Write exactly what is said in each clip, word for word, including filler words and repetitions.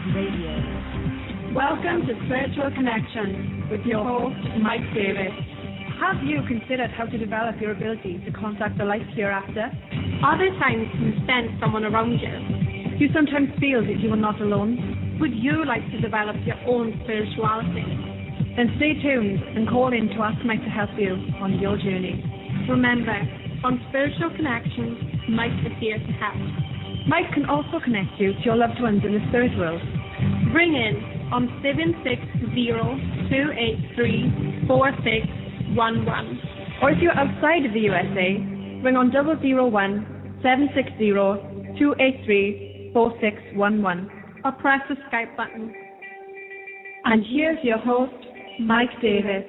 Radio. Welcome to Spiritual Connection with your host, Mike Davis. Have you considered how to develop your ability to contact the light hereafter? Are there times you sense someone around you? Do you sometimes feel that you are not alone? Would you like to develop your own spirituality? Then stay tuned and call in to ask Mike to help you on your journey. Remember, on Spiritual Connections, Mike is here to help. Mike can also connect you to your loved ones in the spirit world. Ring in on seven six zero, two eight three, four six one one. Or if you're outside of the U S A, ring on double zero one, seven six zero, two eight three, four six one one. Or press the Skype button. And here's your host, Mike Davis.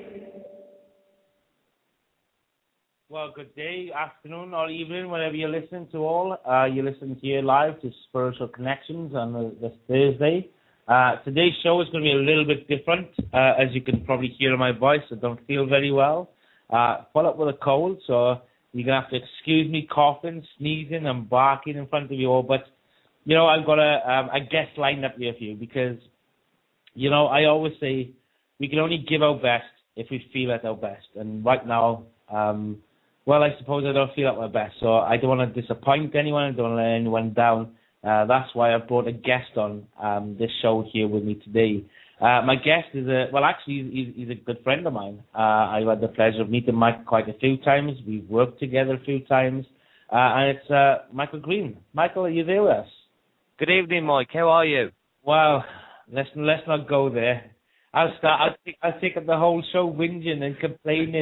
Well, good day, afternoon, or evening, whenever you're listening to all. Uh, you're listening here live to Spiritual Connections on the, this Thursday. Uh, today's show is going to be a little bit different. Uh, as you can probably hear in my voice, I don't feel very well. Uh, full up with a cold, so you're going to have to excuse me coughing, sneezing, and barking in front of you all. But, you know, I've got a, um, a guest lined up here for you because, you know, I always say we can only give our best if we feel at our best. And right now, um, well, I suppose I don't feel at my best, so I don't want to disappoint anyone. I don't want to let anyone down. Uh, that's why I've brought a guest on um, this show here with me today. Uh, my guest is a, well, actually, he's, he's a good friend of mine. Uh, I've had the pleasure of meeting Mike quite a few times. We've worked together a few times, uh, and it's uh, Michael Green. Michael, are you there with us? Good evening, Mike. How are you? Well, let's let's not go there. I'll start. I'll take, I'll take up the whole show whinging and complaining.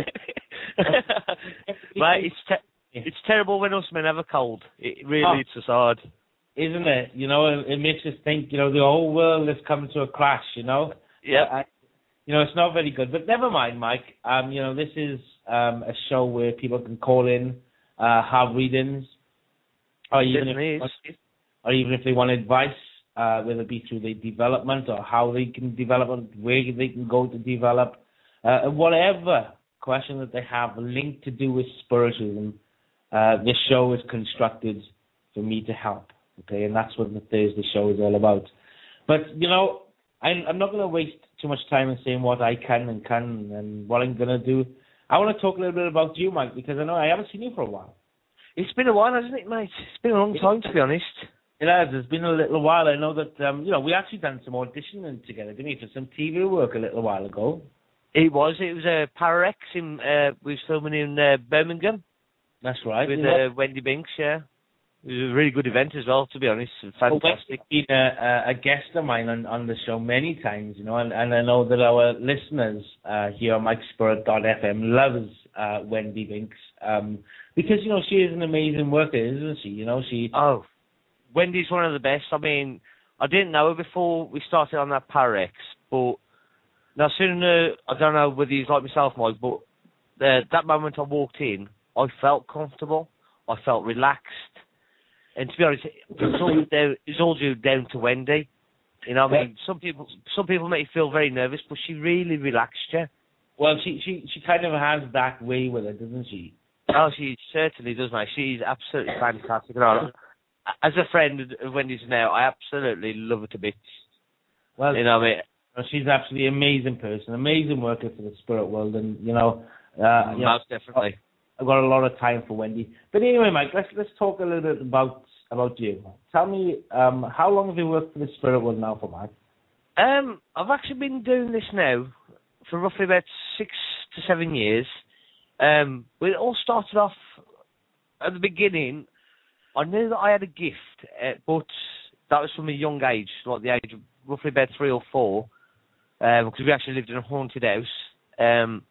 Right, it's te- it's terrible when us men have a cold. It really oh, it's us hard, isn't it? You know, it, it makes us think. You know, the whole world is coming to a crash. You know. Yeah. You know, it's not very good. But never mind, Mike. Um, you know, this is um a show where people can call in, uh, have readings, or even if or even if they want advice. Uh, whether it be through their development or how they can develop it, where they can go to develop, uh, whatever question that they have linked to do with spiritualism, uh, this show is constructed for me to help, okay? And that's what the Thursday show is all about. But, you know, I'm, I'm not going to waste too much time in saying what I can and can and what I'm going to do. I want to talk a little bit about you, Mike, because I know I haven't seen you for a while. It's been a while, hasn't it, mate? It's been a long time, to be honest. It has. It's been a little while. I know that, um, you know, we actually done some auditioning together, didn't we, for some T V work a little while ago. It was. It was a uh, Pararex in, uh, we were filming in uh, Birmingham. That's right. With uh, Wendy Binks, yeah. It was a really good event as well, to be honest. Fantastic. Well, Wendy's been a, a guest of mine on, on the show many times, you know, and, and I know that our listeners uh, here on Mike Spirit dot F M loves uh, Wendy Binks um, because, you know, she is an amazing worker, isn't she? You know, she... Oh, Wendy's one of the best. I mean, I didn't know her before we started on that Pararex, but now soon, uh, I don't know whether he's like myself, Mike, but uh, that moment I walked in, I felt comfortable, I felt relaxed, and to be honest, it's all, down, it's all due down to Wendy. You know, what I mean, some people, some people make you feel very nervous, but she really relaxed you. Well, she, she, she kind of has that way with it, doesn't she? Oh, she certainly does, mate. She's absolutely fantastic. As a friend of Wendy's now, I absolutely love her to bits. Well, you know what I mean? She's absolutely an amazing person, amazing worker for the spirit world, and you know, uh, most you know, definitely. I've got a lot of time for Wendy. But anyway, Mike, let's let's talk a little bit about about you. Tell me, um, how long have you worked for the spirit world now for, Mike? Um, I've actually been doing this now for roughly about six to seven years. Um, it all started off at the beginning. I knew that I had a gift, uh, but that was from a young age, like the age of roughly about three or four, um, because we actually lived in a haunted house. Um,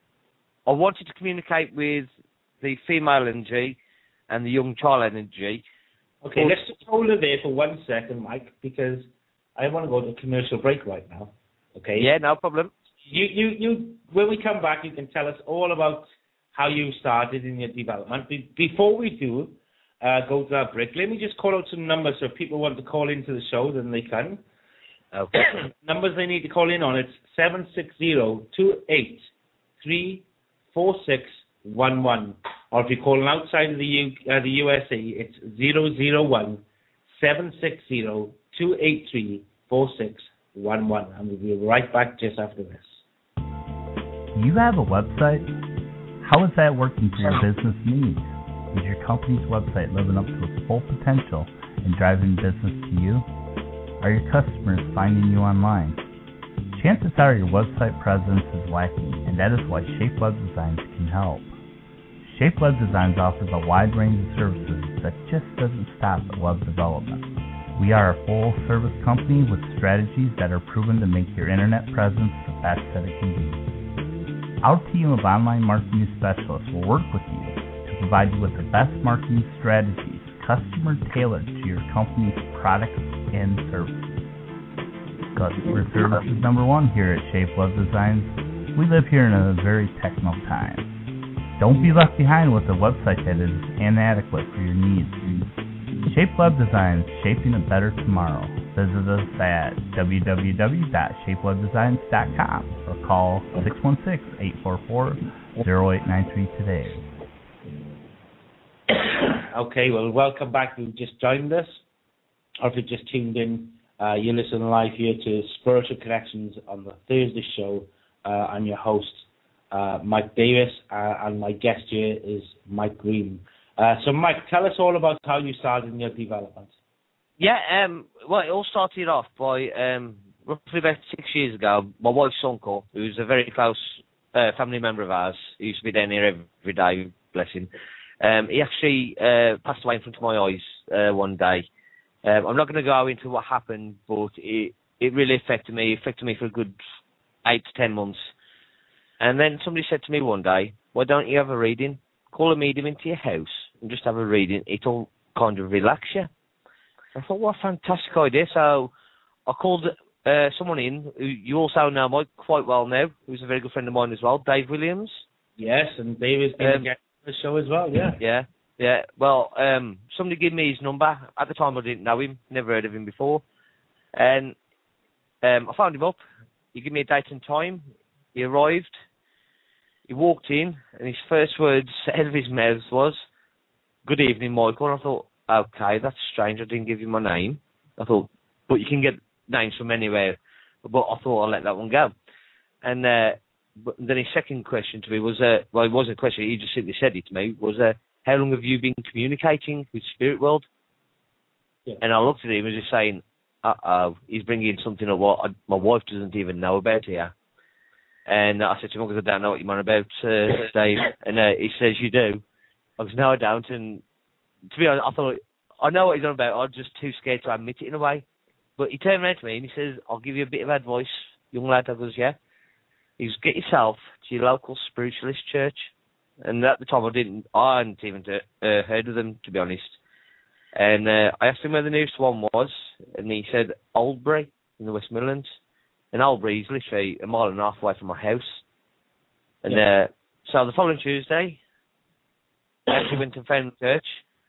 I wanted to communicate with the female energy and the young child energy. Okay, let's just hold it there for one second, Mike, because I want to go to a commercial break right now. Okay? Yeah, no problem. You, you, you. When we come back, you can tell us all about how you started in your development. Be- before we do, Uh, go to that break. Let me just call out some numbers so if people want to call into the show, then they can. Okay. Numbers they need to call in on, it's seven six zero, two eight three, four six one one. Or if you're calling outside of the, U, uh, the U S A, it's zero zero one, seven six zero, two eight three, four six one one. And we'll be right back just after this. You have a website? How is that working for your business needs? Is your company's website living up to its full potential and driving business to you? Are your customers finding you online? Chances are your website presence is lacking, and that is why Shape Web Designs can help. Shape Web Designs offers a wide range of services that just doesn't stop at web development. We are a full-service company with strategies that are proven to make your internet presence the best that it can be. Our team of online marketing specialists will work with you to provide you with the best marketing strategies, customer-tailored to your company's products and services. Customer service is number one here at Shape Web Designs. We live here in a very techno time. Don't be left behind with a website that is inadequate for your needs. Shape Web Designs, shaping a better tomorrow. Visit us at w w w dot shape web designs dot com or call six one six, eight four four, zero eight nine three today. Okay, well, welcome back. If you just joined us, or if you just tuned in, uh, you're listening live here to Spiritual Connections on the Thursday show. Uh, I'm your host, uh, Mike Davis, uh, and my guest here is Mike Green. Uh, so, Mike, tell us all about how you started in your development. Yeah, um, well, it all started off by um, roughly about six years ago. My wife's uncle, who's a very close uh, family member of ours, he used to be down here every day, bless him. Um, he actually uh, passed away in front of my eyes uh, one day. Um, I'm not going to go into what happened, but it, it really affected me. It affected me for a good eight to ten months. And then somebody said to me one day, why don't you have a reading? Call a medium into your house and just have a reading. It'll kind of relax you. I thought, what a fantastic idea. So I called uh, someone in who you also know Mike quite well now, who's a very good friend of mine as well, Dave Williams. Yes, and David's been um, on the show as well, yeah. Yeah, yeah. Well, um, somebody gave me his number. At the time I didn't know him, never heard of him before. And um, I phoned him up. He gave me a date and time. He arrived. He walked in, and his first words out of his mouth was, good evening, Michael. And I thought, okay, that's strange. I didn't give you my name. I thought, but you can get names from anywhere. But I thought I'll let that one go. And uh, but then his second question to me was, uh, well, it wasn't a question. He just simply said it to me, was, uh, how long have you been communicating with Spirit World? Yeah. And I looked at him and just saying, uh-oh, he's bringing something up what I, my wife doesn't even know about here. And I said to him, because I don't know what you're on about, uh, Dave. And uh, he says, you do? I was, no, I don't. And to be honest, I thought, I know what he's on about. I'm just too scared to admit it in a way. But he turned around to me and he says, I'll give you a bit of advice, young lad. I goes, yeah. He goes, get yourself to your local spiritualist church. And at the time, I didn't, I hadn't even uh, heard of them, to be honest. And uh, I asked him where the nearest one was, and he said, Oldbury in the West Midlands. And Oldbury is literally a mile and a half away from my house. And yeah. uh, so the following Tuesday, I actually went and found the church.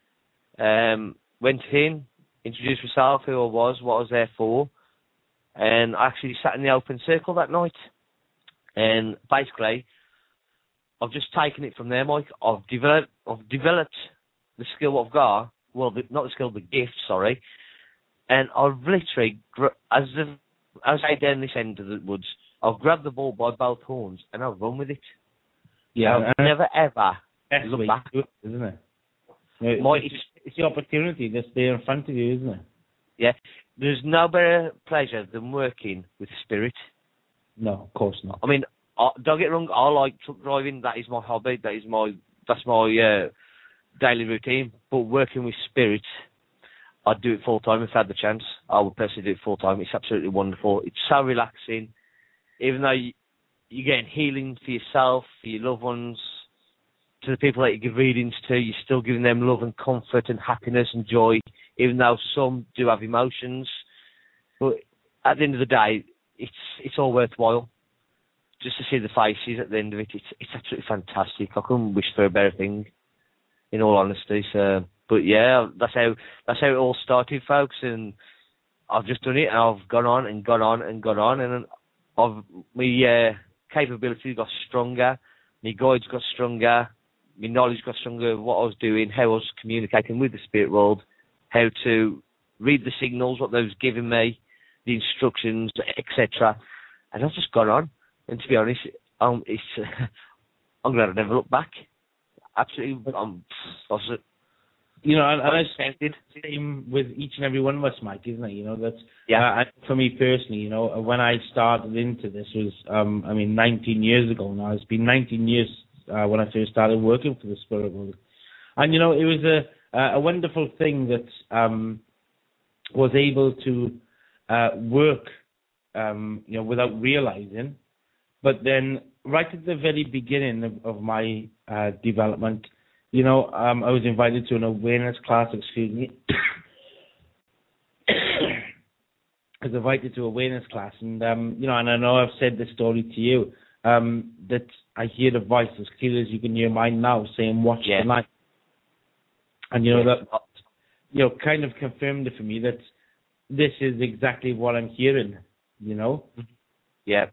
Um, went in, introduced myself, who I was, what I was there for, and I actually sat in the open circle that night. And basically, I've just taken it from there, Mike. I've developed, I've developed the skill I've got. Well, the, not the skill, the gift. Sorry. And I've literally, as the, as I down this end of the woods, I've grabbed the ball by both horns and I've run with it. Yeah, I've never ever looked back, isn't it? It's, My, it's, it's the opportunity that's there in front of you, isn't it? Yeah. There's no better pleasure than working with spirit. No, of course not. I mean, I, don't get wrong. I like truck driving. That is my hobby. That is my that's my uh, daily routine. But working with spirit, I'd do it full time if I had the chance. I would personally do it full time. It's absolutely wonderful. It's so relaxing. Even though you, you're getting healing for yourself, for your loved ones, to the people that you give readings to, you're still giving them love and comfort and happiness and joy, even though some do have emotions. But at the end of the day, it's it's all worthwhile. Just to see the faces at the end of it, it's it's absolutely fantastic. I couldn't wish for a better thing, in all honesty. So, but yeah, that's how that's how it all started, folks. And I've just done it, and I've gone on and gone on and gone on, and I've my uh, capability got stronger, my guides got stronger, my knowledge got stronger of what I was doing, how I was communicating with the spirit world, how to read the signals, what they was giving me, the instructions, et cetera. And I've just gone on. And to be honest, um, it's I'm glad I never looked back. Absolutely, um, was you know, and, and I expected the same with each and every one of us, Mike, isn't it? You know, that's yeah. Uh, for me personally, you know, when I started into this was, um, I mean, nineteen years ago now. It's been nineteen years uh, when I first started working for the Spirit World, and you know, it was a a wonderful thing that um, was able to uh, work, um, you know, without realizing. But then, right at the very beginning of, of my uh, development, you know, um, I was invited to an awareness class. Excuse me. I was invited to a awareness class, and um, you know, and I know I've said this story to you, um, that I hear the voice as clear as you can hear mine now, saying "Watch yeah. the light," and you know that, you know, kind of confirmed it for me that this is exactly what I'm hearing. You know. Yeah.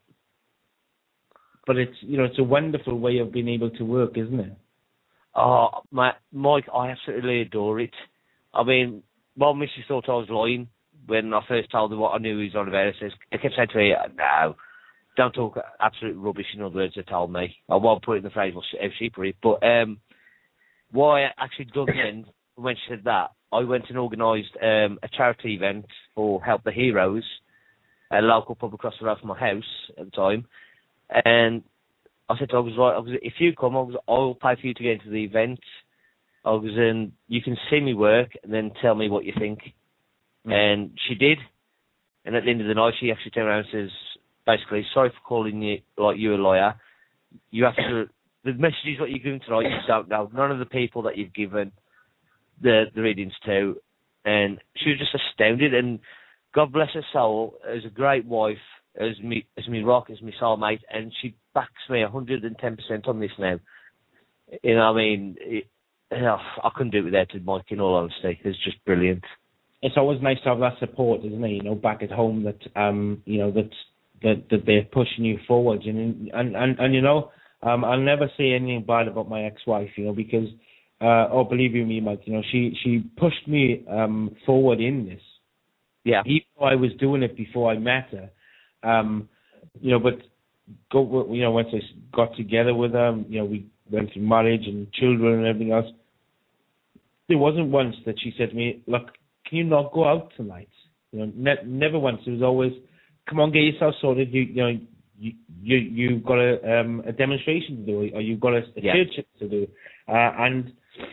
But it's, you know, it's a wonderful way of being able to work, isn't it? Oh, my, Mike, I absolutely adore it. I mean, my missus thought I was lying when I first told her what I knew he was on about. I, says, I kept saying to her, no, don't talk absolute rubbish, in other words, they told me. I won't put it in the phrase how she put it. But um, what I actually done then, when she said that, I went and organised um, a charity event for Help the Heroes, a local pub across the road from my house at the time. And I said to her, I was like, I was, if you come, I was, I'll pay for you to get into the event. I was in, you can see me work and then tell me what you think. Mm. And she did. And at the end of the night, she actually turned around and says, basically, sorry for calling you like you a liar. You have to, the messages that you're giving tonight, you don't know. None of the people that you've given the, the readings to. And she was just astounded. And God bless her soul, as a great wife, as me, as me rock, as me soulmate, and she backs me one hundred ten percent on this now. You know, I mean, it, oh, I couldn't do it without her, Mike, in all honesty. It's just brilliant. It's always nice to have that support, isn't it? You know, back at home, that um, you know, that that, that they're pushing you forward, and and and, and you know, um, I'll never say anything bad about my ex-wife, you know, because, uh, oh, believe you me, Mike, you know, she she pushed me um forward in this. Yeah. Even though I was doing it before I met her. Um, you know, but go, you know, once I got together with her, you know, we went through marriage and children and everything else. There wasn't once that she said to me, "Look, can you not go out tonight?" You know, ne- never once. It was always, "Come on, get yourself sorted. You, you know, you, you you've got a um, a demonstration to do, or you've got a, a yeah. church to do," uh, and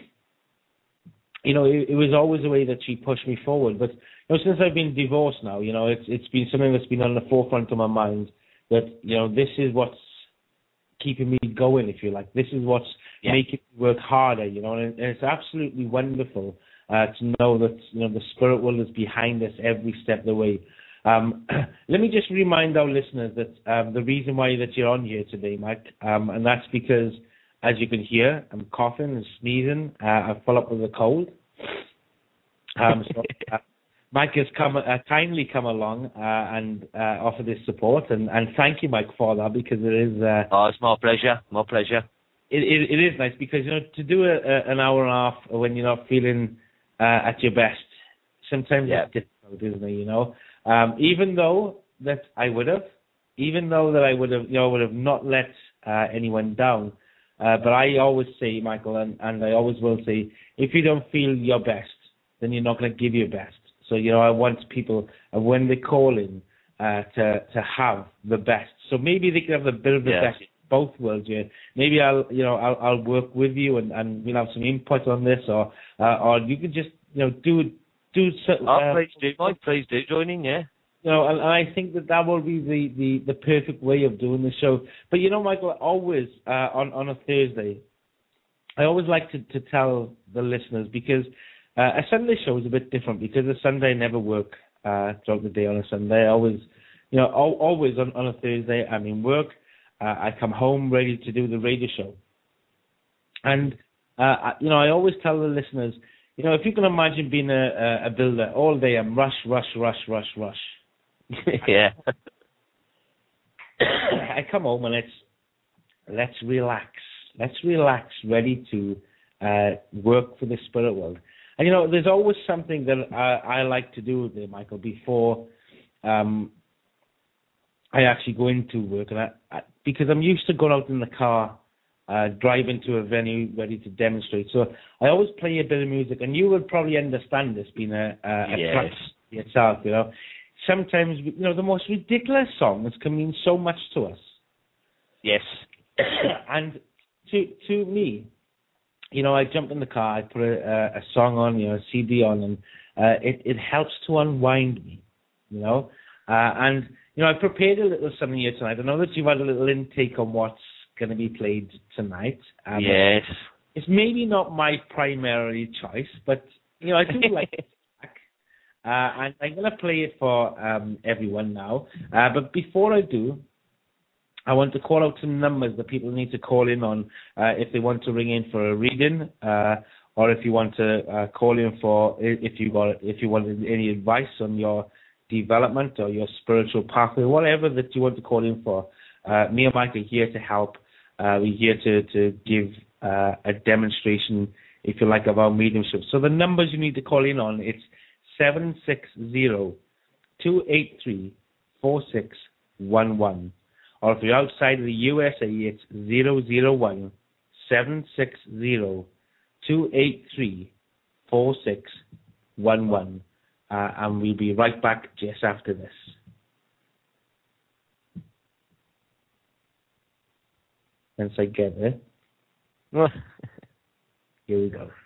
you know, it, it was always a way that she pushed me forward. But you know, since I've been divorced now, you know, it's it's been something that's been on the forefront of my mind, that, you know, this is what's keeping me going, if you like. This is what's yeah. making me work harder, you know, and, and it's absolutely wonderful uh, to know that, you know, the Spirit World is behind us every step of the way. Um, let me just remind our listeners that um, the reason why that you're on here today, Mike, um, and that's because, as you can hear, I'm coughing and sneezing. Uh, I'm full up with a cold. Um, so, uh, Mike has come uh, kindly come along uh, and uh, offered his support, and, and thank you, Mike, for that, because it is. Uh, oh, it's my pleasure. My pleasure. It, it it is nice because, you know, to do a, a, an hour and a half when you're not feeling uh, at your best, sometimes yeah. it's difficult, isn't it? You know, um, even though that I would have, even though that I would have, you know, would have not let uh, anyone down. Uh, but I always say, Michael, and, and I always will say, if you don't feel your best, then you're not going to give your best. So, you know, I want people, uh, when they call in, uh, to to have the best. So maybe they can have a bit of the yes. best of both worlds. Yeah. Maybe I'll, you know, I'll, I'll work with you and, and we'll have some input on this, or uh, or you can just, you know, do do. Uh, oh, please do, Mike. Please do join in, yeah. You know, and, and I think that that will be the, the, the perfect way of doing the show. But, you know, Michael, always uh, on, on a Thursday, I always like to, to tell the listeners, because uh, a Sunday show is a bit different, because a Sunday I never work uh, throughout the day on a Sunday. I always, you know, always on, on a Thursday I'm in work. Uh, I come home ready to do the radio show. And, uh, you know, I always tell the listeners, you know, if you can imagine being a, a builder all day, I'm rush, rush, rush, rush, rush. yeah. I come home and it's, let's relax. Let's relax, ready to uh, work for the Spirit World. And, you know, there's always something that I, I like to do there, Michael, before um, I actually go into work, and I, I, because I'm used to going out in the car, uh, driving to a venue ready to demonstrate. So I always play a bit of music, and you would probably understand this being a, a, a Yes. track yourself, you know. Sometimes, you know, the most ridiculous songs can mean so much to us. Yes. And to to me, you know, I jump in the car, I put a, a song on, you know, a C D on, and uh, it, it helps to unwind me, you know. Uh, and, you know, I prepared a little something here tonight. I know that you've had a little intake on what's going to be played tonight. Um, Yes. It's maybe not my primary choice, but, you know, I do like it. Uh, and I'm going to play it for um, everyone now. Uh, but before I do, I want to call out some numbers that people need to call in on uh, if they want to ring in for a reading, uh, or if you want to uh, call in for if you got if you want any advice on your development or your spiritual pathway, whatever that you want to call in for. Uh, me and Mike are here to help. Uh, we're here to to give uh, a demonstration, if you like, of our mediumship. So the numbers you need to call in on, it's seven six zero two eight three four six one one. Or if you're outside of the U S A, it's zero zero one seven six zero two eight three four six one one. Uh, and we'll be right back just after this. Once I get it. Here we go.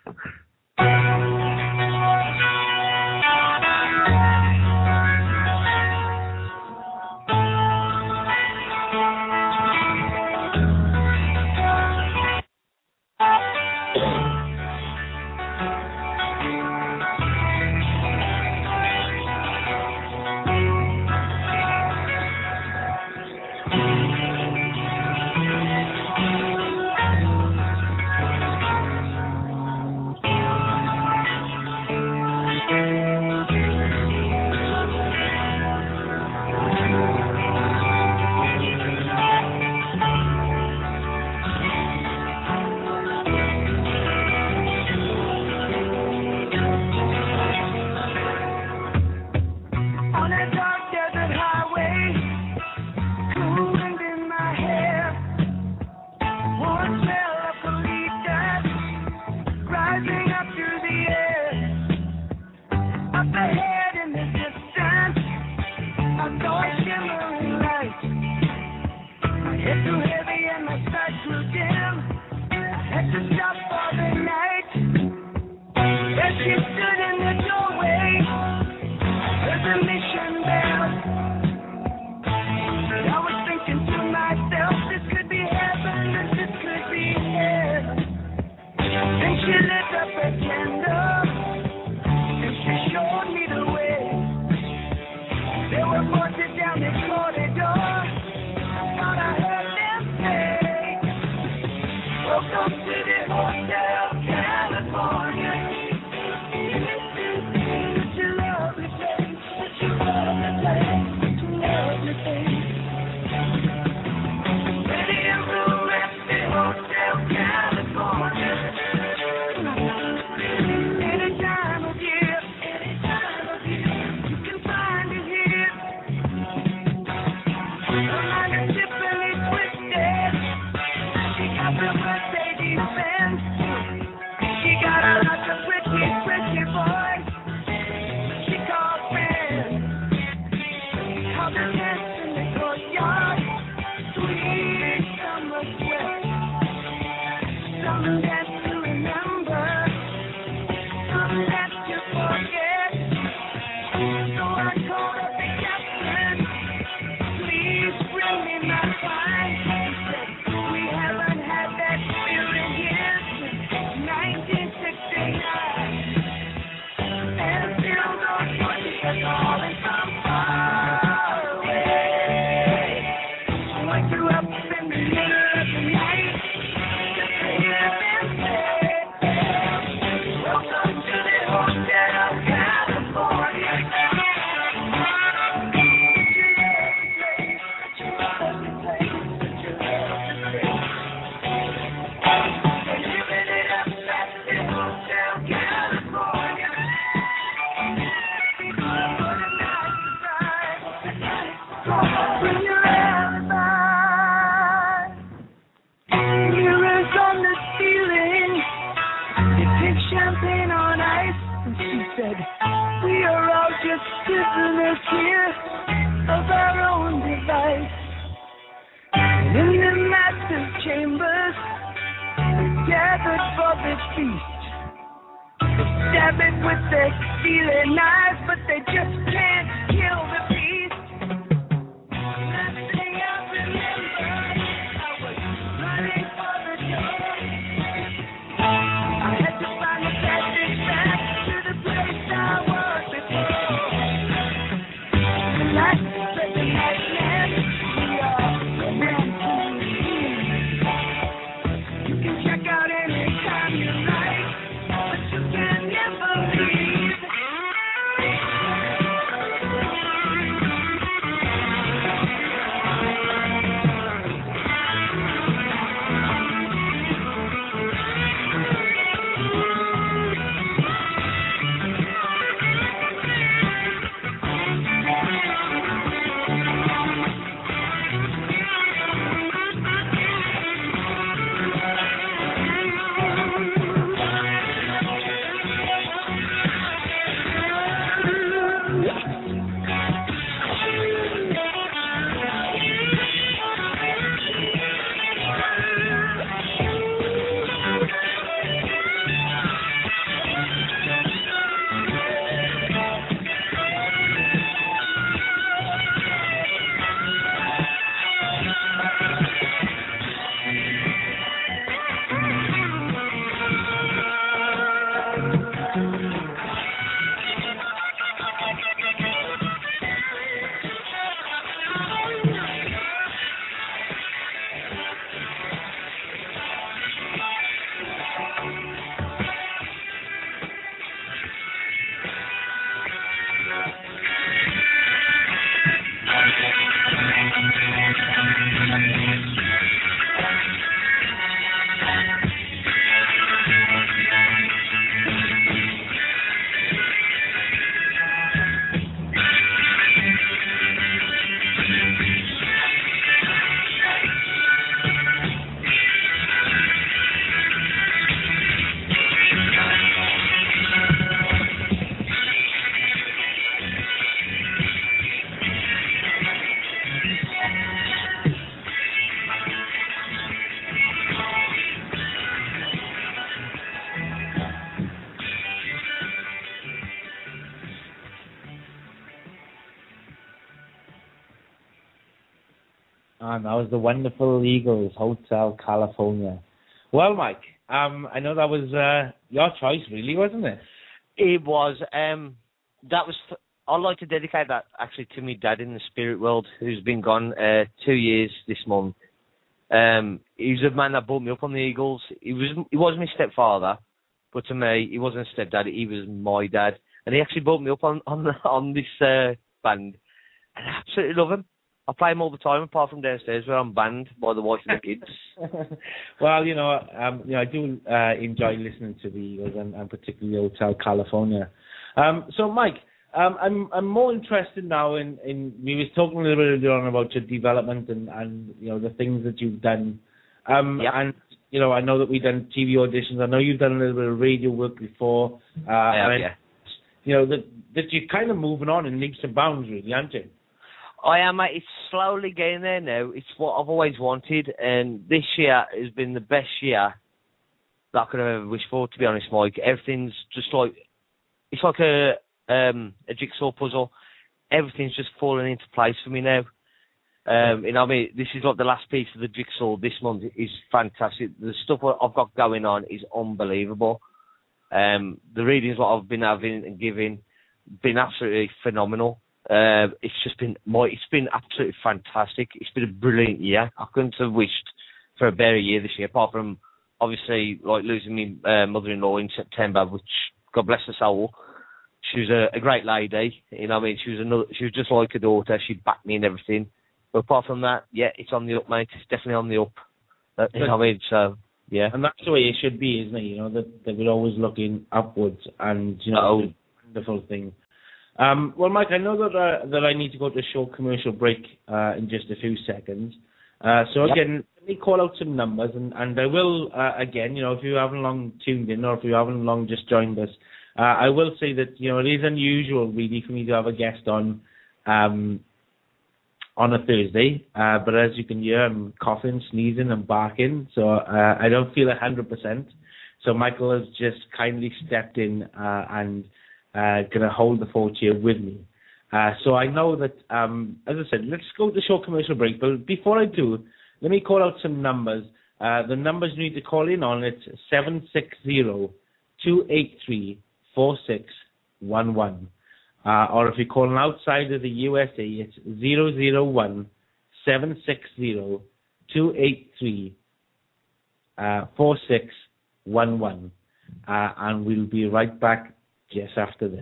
Calling from far away. just prisoners here of our own device. And in the massive chambers, gathered for this feast. They stab it with their steely knives, but they just can't kill the beast. Last thing I remember, I was running for the door. I had to find a passage back to the place I was before. The light spread the nightmare, we are romantically free. You can check out anytime you like, but you can never leave. And that was the wonderful Eagles, Hotel California. Well, Mike, um, I know that was uh, your choice, really, wasn't it? It was. Um, that was. I'd like to dedicate that actually to my dad in the spirit world, who's been gone uh, two years this month. Um, he was a man that brought me up on the Eagles. He was. He was my stepfather, but to me, he wasn't a stepdad. He was my dad, and he actually brought me up on on on this uh, band, and I absolutely love him. I play him all the time, apart from downstairs where I'm banned by the wife and the kids. Well, you know, um, you know, I do uh, enjoy listening to the Eagles and, and particularly Hotel California. Um, so, Mike, um, I'm I'm more interested now in, in we was talking a little bit earlier on about your development and, and you know the things that you've done. Um, yep. And you know, I know that we've done T V auditions. I know you've done a little bit of radio work before. Uh, yeah, and, yeah. You know that that you're kind of moving on in leaps and bounds, really, aren't you? I am, mate. It's slowly getting there now. It's what I've always wanted, and this year has been the best year that I could have ever wished for, to be honest, Mike. Everything's just like, it's like a um, a jigsaw puzzle. Everything's just falling into place for me now. Um, you know, I mean, this is like the last piece of the jigsaw this month is fantastic. The stuff I've got going on is unbelievable. Um, the readings what I've been having and giving been absolutely phenomenal. Uh, it's just been my, it's been absolutely fantastic. It's been a brilliant year. I couldn't have wished for a better year this year, apart from obviously like losing my uh, mother-in-law in September, which God bless her soul. She was a, a great lady, you know. What I mean, she was another. She was just like a daughter. She backed me and everything. But apart from that, yeah, it's on the up, mate. It's definitely on the up. Uh, you know what I mean? So yeah, and that's the way it should be, isn't it? You know, that that we're always looking upwards, and you know, oh. it's a wonderful thing. Um, well, Mike, I know that uh, that I need to go to a short commercial break uh, in just a few seconds. Uh, so yep. again, let me call out some numbers, and, and I will uh, again, you know, if you haven't long tuned in or if you haven't long just joined us, Uh, I will say that, you know, it is unusual really for me to have a guest on um, on a Thursday, uh, but as you can hear, I'm coughing, sneezing, and barking, so uh, I don't feel one hundred percent. So Michael has just kindly stepped in uh, and uh, going to hold the fort here with me. Uh, so I know that, um, as I said, let's go to the short commercial break, but before I do, let me call out some numbers. Uh, the numbers you need to call in on, it's seven six zero, two eight three, four six one one. Uh, or if you're calling outside of the U S A, it's zero zero one, seven six zero, two eight three, four six one one. Uh, and we'll be right back just after this.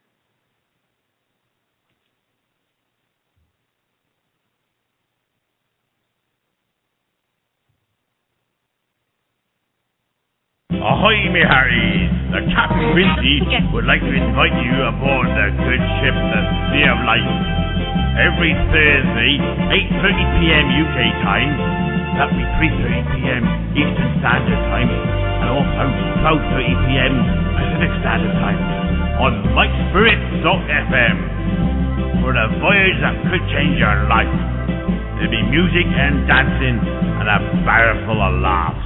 Ahoy, me Harrys! The Captain Quincy would like to invite you aboard the good ship, the Sea of Life. Every Thursday, eight thirty p.m. U K time, that'll be three thirty p.m. Eastern Standard Time, and also twelve thirty p.m. Pacific Standard Time, on light spirit dot f m. For a voyage that could change your life. There'll be music and dancing, and a barrel full of laughs.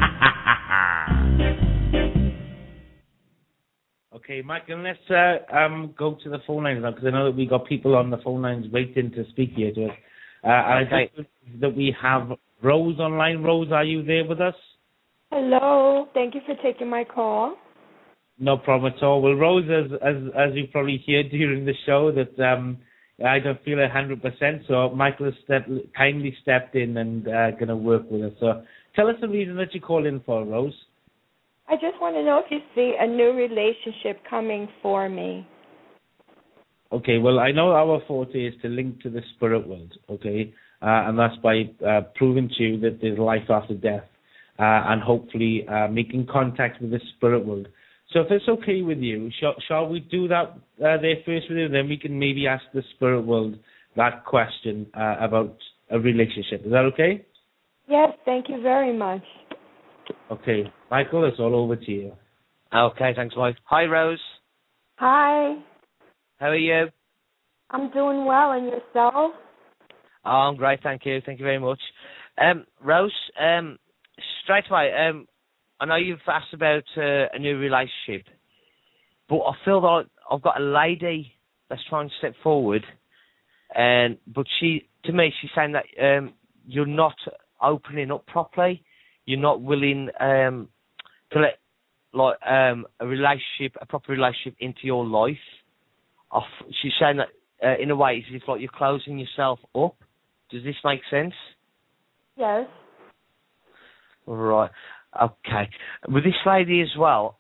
Okay, Mike, and let's uh, um, go to the phone lines now, because I know that we got people on the phone lines waiting to speak here to us. Uh, and Okay. I think that we have Rose online. Rose, are you there with us? Hello. Thank you for taking my call. No problem at all. Well, Rose, as as, as you probably heard during the show, that um, I don't feel one hundred percent, so Michael has stepped, kindly stepped in and uh, going to work with us. So tell us the reason that you called in for, Rose. I just want to know if you see a new relationship coming for me. Okay, well, I know our forte is to link to the spirit world, okay? Uh, and that's by uh, proving to you that there's life after death uh, and hopefully uh, making contact with the spirit world. So if it's okay with you, shall, shall we do that uh, there first with you? Then we can maybe ask the spirit world that question uh, about a relationship. Is that okay? Yes, thank you very much. Okay, Michael, it's all over to you. Okay, thanks, Mike. Hi, Rose. Hi. How are you? I'm doing well, and yourself? Oh, I'm great, thank you. Thank you very much. Um, Rose, um, straight away, um, I know you've asked about uh, a new relationship, but I feel that I've got a lady that's trying to step forward, and but she, to me, she's saying that um, you're not opening up properly. You're not willing um, to let like um, a relationship, a proper relationship, into your life. Off, she's saying that uh, in a way, it's if like you're closing yourself up. Does this make sense? Yes. Right. Okay. With this lady as well.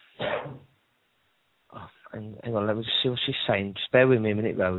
Oh, hang, hang on, let me just see what she's saying. Just bear with me a minute, Rose.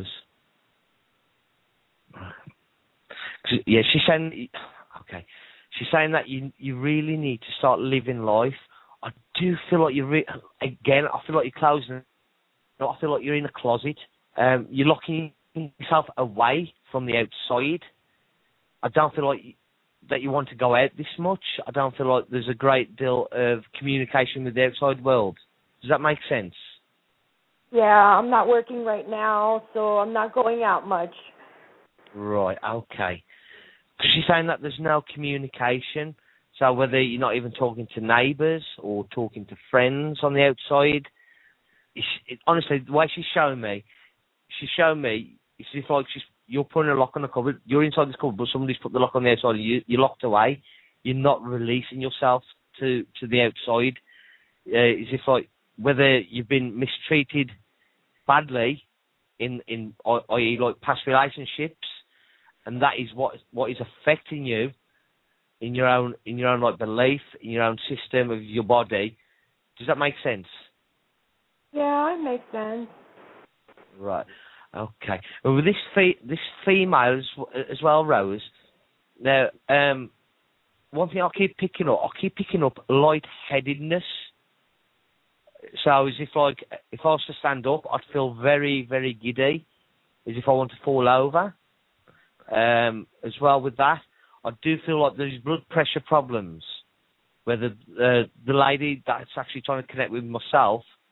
Yeah, she's saying. Okay. She's saying that you you really need to start living life. I do feel like you're, re- again, I feel like you're closing. I feel like you're in a closet. Um, you're locking yourself away from the outside. I don't feel like you, that you want to go out this much. I don't feel like there's a great deal of communication with the outside world. Does that make sense? Yeah, I'm not working right now, so I'm not going out much. Right, okay. Because she's saying that there's no communication, so whether you're not even talking to neighbours or talking to friends on the outside, it's, it, honestly, the way she's showing me, she's showing me, it's just like she's, you're putting a lock on the cupboard, you're inside this cupboard, but somebody's put the lock on the outside, you, you're locked away, you're not releasing yourself to, to the outside. Uh, it's just like whether you've been mistreated badly in, in that is like past relationships, and that is what what is affecting you in your own in your own like belief, in your own system of your body. Does that make sense? Yeah, it makes sense. Right. Okay. Well, with this fe- this female as, as well, Rose. Now, um, one thing I keep picking up, I keep picking up lightheadedness. So, as if like if I was to stand up, I'd feel very, very giddy, as if I want to fall over. Um, as well with that, I do feel like there's blood pressure problems. Whether uh, the lady that's actually trying to connect with myself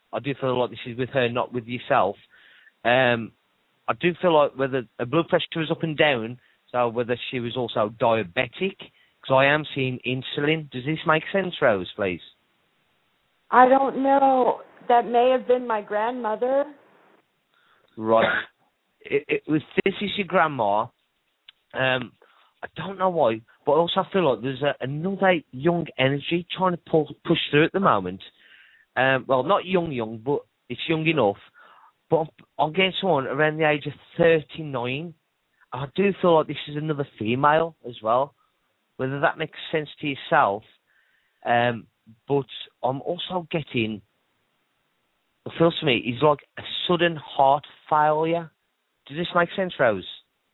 I do feel like this is with her, not with yourself. Um, I do feel like whether her blood pressure was up and down, so whether she was also diabetic, because I am seeing insulin. Does this make sense, Rose, please? I don't know. That may have been my grandmother. Right. It, it, if this is your grandma, um, I don't know why, but I also feel like there's a, another young energy trying to pull, push through at the moment. Um, well, not young, young, but it's young enough. But I'm, I'm getting someone around the age of thirty-nine. I do feel like this is another female as well. Whether that makes sense to yourself, um, but I'm also getting, it feels to me, it's like a sudden heart failure. Does this make sense, Rose?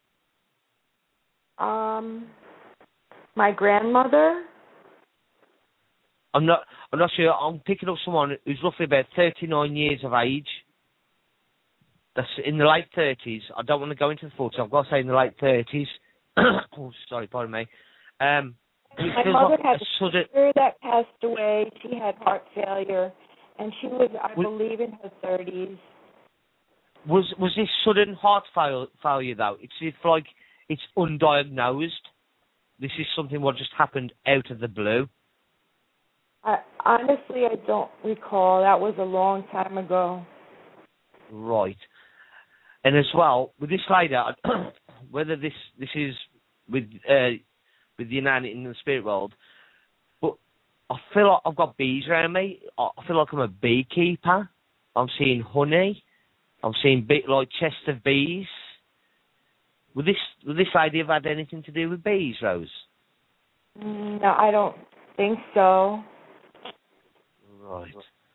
Um, my grandmother? I'm not. I'm not sure. I'm picking up someone who's roughly about thirty-nine years of age. That's in the late thirties. I don't want to go into the forties. I've got to say in the late thirties. Oh, sorry, pardon me. Um, my mother like had a sudden... sister that passed away. She had heart failure, and she was, I was, believe, in her thirties. Was was this sudden heart fail, failure though? It's, it's like it's undiagnosed. This is something what just happened out of the blue. I, honestly, I don't recall. That was a long time ago. Right. And as well, with this lady, whether this this is with uh, with the nan in the spirit world, but I feel like I've got bees around me. I feel like I'm a beekeeper. I'm seeing honey. I'm seeing bit like chest of bees. Would this would this lady have had anything to do with bees, Rose? No, I don't think so. Right.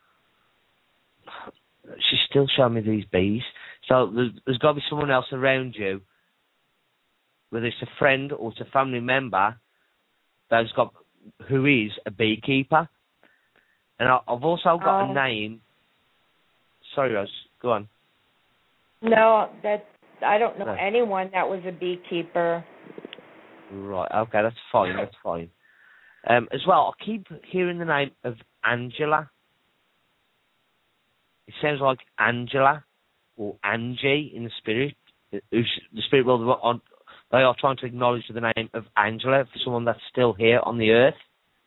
She's still showing me these bees. So there's, there's got to be someone else around you, whether it's a friend or it's a family member, that's got who is a beekeeper. And I, I've also got um, a name. Sorry, Rose. Go on. No, that I don't know No. anyone that was a beekeeper. Right. Okay, that's fine. That's fine. Um, as well, I keep hearing the name of Angela. It sounds like Angela or Angie in the spirit. The spirit world, they are trying to acknowledge the name of Angela for someone that's still here on the earth.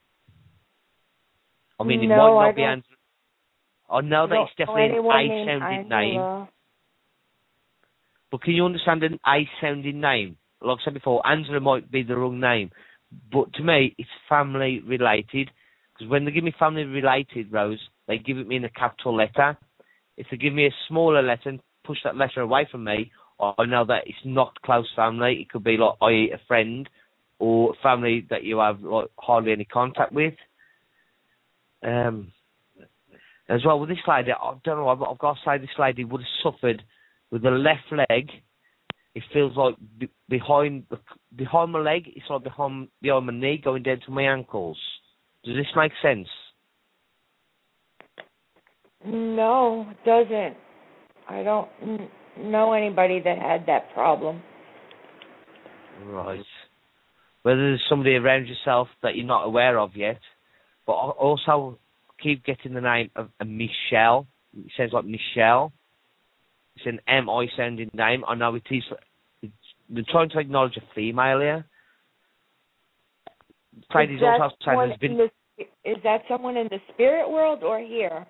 I mean, it no, might not I be don't, Angela. I know that it's definitely an A-sounding name. But can you understand an A-sounding name? Like I said before, Angela might be the wrong name. But to me, it's family related. Because when they give me family related, Rose, they give it me in a capital letter. If they give me a smaller letter and push that letter away from me, I know that it's not close family. It could be like, that is a friend or family that you have like hardly any contact with. Um, as well with this lady, I don't know, I've, I've got to say this lady would have suffered with the left leg. It feels like be, behind behind my leg, it's like behind, behind my knee going down to my ankles. Does this make sense? No, it doesn't. I don't n- know anybody that had that problem. Right. Whether there's somebody around yourself that you're not aware of yet, but I also keep getting the name of a Michelle. It sounds like Michelle. It's an M I sounding name. I know it is. It's, they're trying to acknowledge a female here. Ladies also saying there's been. The, is that someone in the spirit world or here?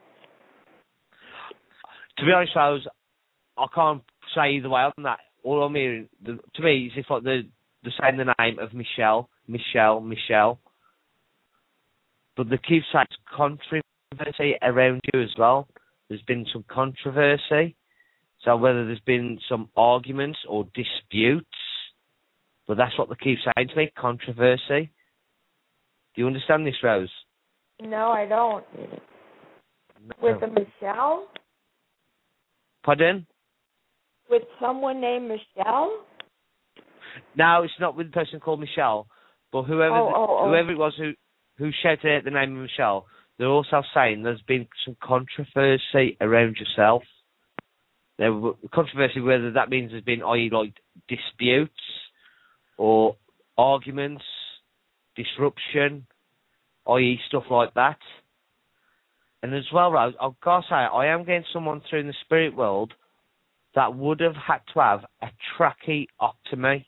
To be honest, Rose, I can't say either way on that. All I'm hearing, the, to me, is if like they're, they're saying the name of Michelle, Michelle, Michelle. But they keep saying controversy around you as well. There's been some controversy. So whether there's been some arguments or disputes, but that's what they keep saying to me, controversy. Do you understand this, Rose? No, I don't. No. With a Michelle? Pardon? With someone named Michelle? No, it's not with a person called Michelle, but whoever oh, oh, oh. whoever it was who, who shouted out the name of Michelle, they're also saying there's been some controversy around yourself. There controversy, whether that means there's been, that is, like disputes or arguments, disruption, that is, stuff like that. And as well, Rose, I've got to say, I am getting someone through in the spirit world that would have had to have a tracheotomy.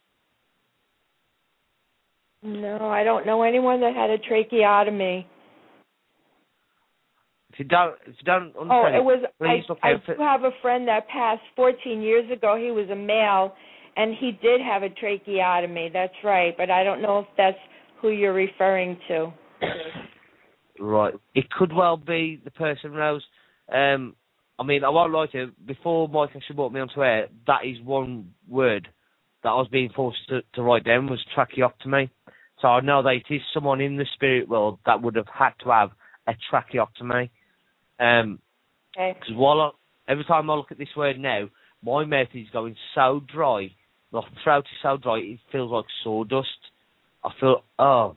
No, I don't know anyone that had a tracheotomy. If you don't, if you don't understand Oh, it was. please I, look I out for do have a friend that passed fourteen years ago. He was a male, and he did have a tracheotomy. That's right, but I don't know if that's who you're referring to. Right. It could well be the person, Rose. Um, I mean, I won't lie to you. Before Mike actually brought me onto air, that is one word that I was being forced to, to write down was tracheotomy. So I know that it is someone in the spirit world that would have had to have a tracheotomy. Um, Okay. Because while I, every time I look at this word now, my mouth is going so dry. My throat is so dry, it feels like sawdust. I feel, oh.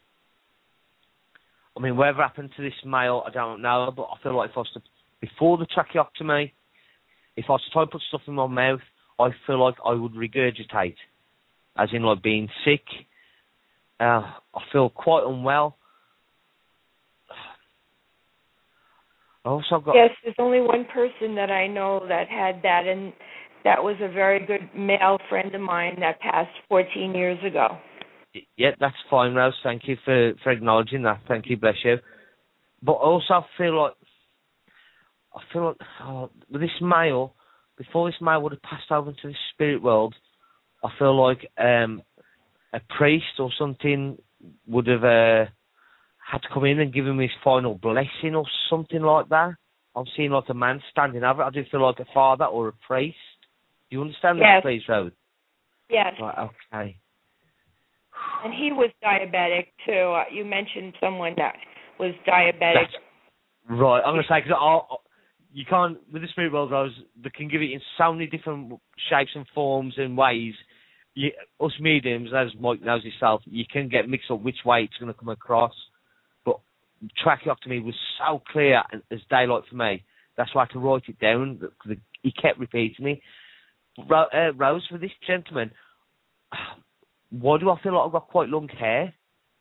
I mean, whatever happened to this male, I don't know, but I feel like if I was to, before the tracheotomy, if I was to try and put stuff in my mouth, I feel like I would regurgitate, as in like being sick. Uh, I feel quite unwell. I also got... Yes, there's only one person that I know that had that, and that was a very good male friend of mine that passed fourteen years ago. Yeah, that's fine, Rose. Thank you for, for acknowledging that. Thank you, bless you. But also, I feel like, I feel like, oh, with this male, before this male would have passed over into the spirit world, I feel like um, a priest or something would have uh, had to come in and give him his final blessing or something like that. I'm seeing like a man standing over it. I do feel like a father or a priest. Do you understand Yes. that, please, Rose? Yes. Right, okay. And he was diabetic, too. Uh, you mentioned someone that was diabetic. That's right. I'm going to say, because you can't, with the spirit world, Rose, they can give it in so many different shapes and forms and ways. You, us mediums, as Mike knows himself, you can get mixed up which way it's going to come across. But tracheotomy was so clear as daylight for me. That's why I had to write it down. He kept repeating me. Ro- uh, Rose, for this gentleman, why do I feel like I've got quite long hair?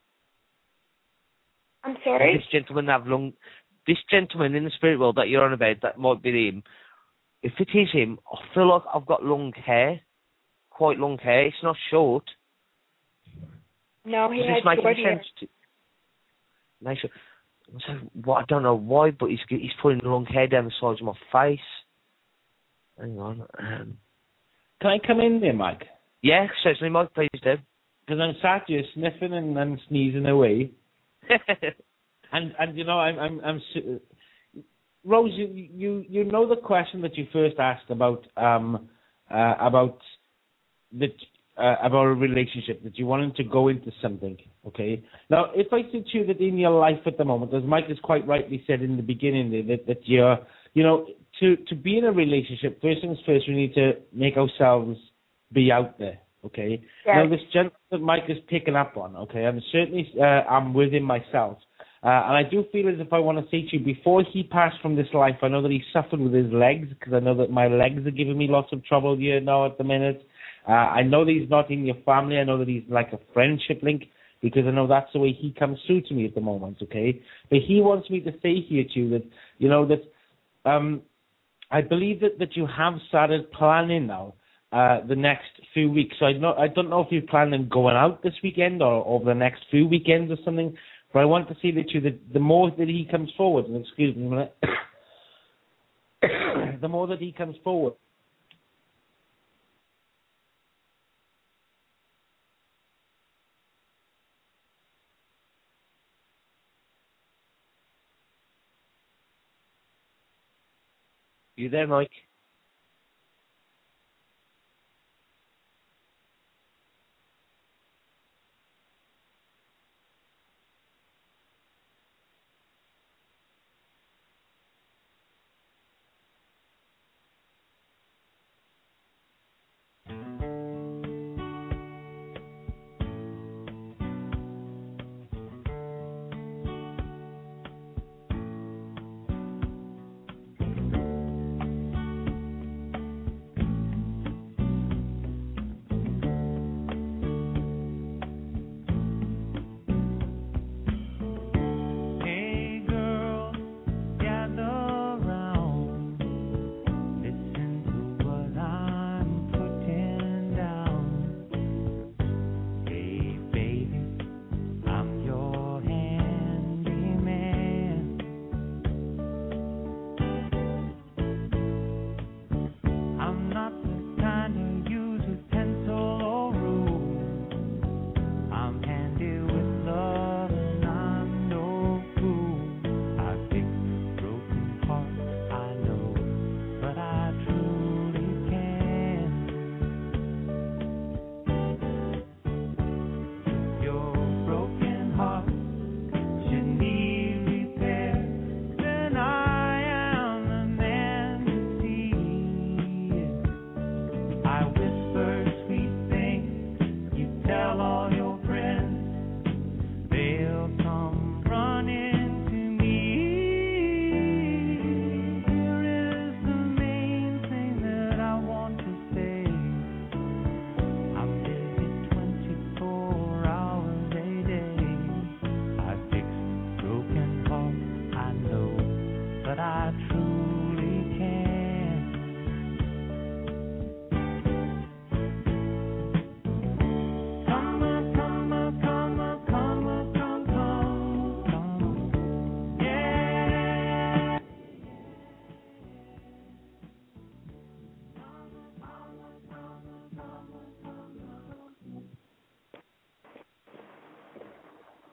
I'm sorry? This gentleman have long... This gentleman in the spirit world that you're on about, that might be him. If it is him, I feel like I've got long hair. Quite long hair. It's not short. No, he Does had this make short any hair. sense? To, make sure, so, what, I don't know why, but he's he's putting long hair down the sides of my face. Hang on. Um, Can I come in there, Mike? yeah, certainly, Mike, please do. Because I'm sat here sniffing and, and sneezing away. And and you know I'm I'm I'm Rose, you you you know the question that you first asked about um uh, about the uh, about a relationship, that you wanted to go into something. Okay. Now, if I said to you that in your life at the moment, as Mike has quite rightly said in the beginning, that that you're you know to to be in a relationship, first things first, we need to make ourselves be out there. Okay. Yes. Now, this gentleman that Mike is picking up on. Okay, I'm certainly uh, I'm within myself. Uh, and I do feel as if I want to say to you, before he passed from this life, I know that he suffered with his legs, because I know that my legs are giving me lots of trouble here now at the minute. Uh, I know that he's not in your family. I know that he's like a friendship link, because I know that's the way he comes through to me at the moment, okay? But he wants me to say here to you that, you know, that um, I believe that, that you have started planning now uh, the next few weeks. So I, know, I don't know if you plan on going out this weekend or over the next few weekends or something. But I want to see that you, the, the more that he comes forward, and excuse me a minute, the more that he comes forward. You there, Mike?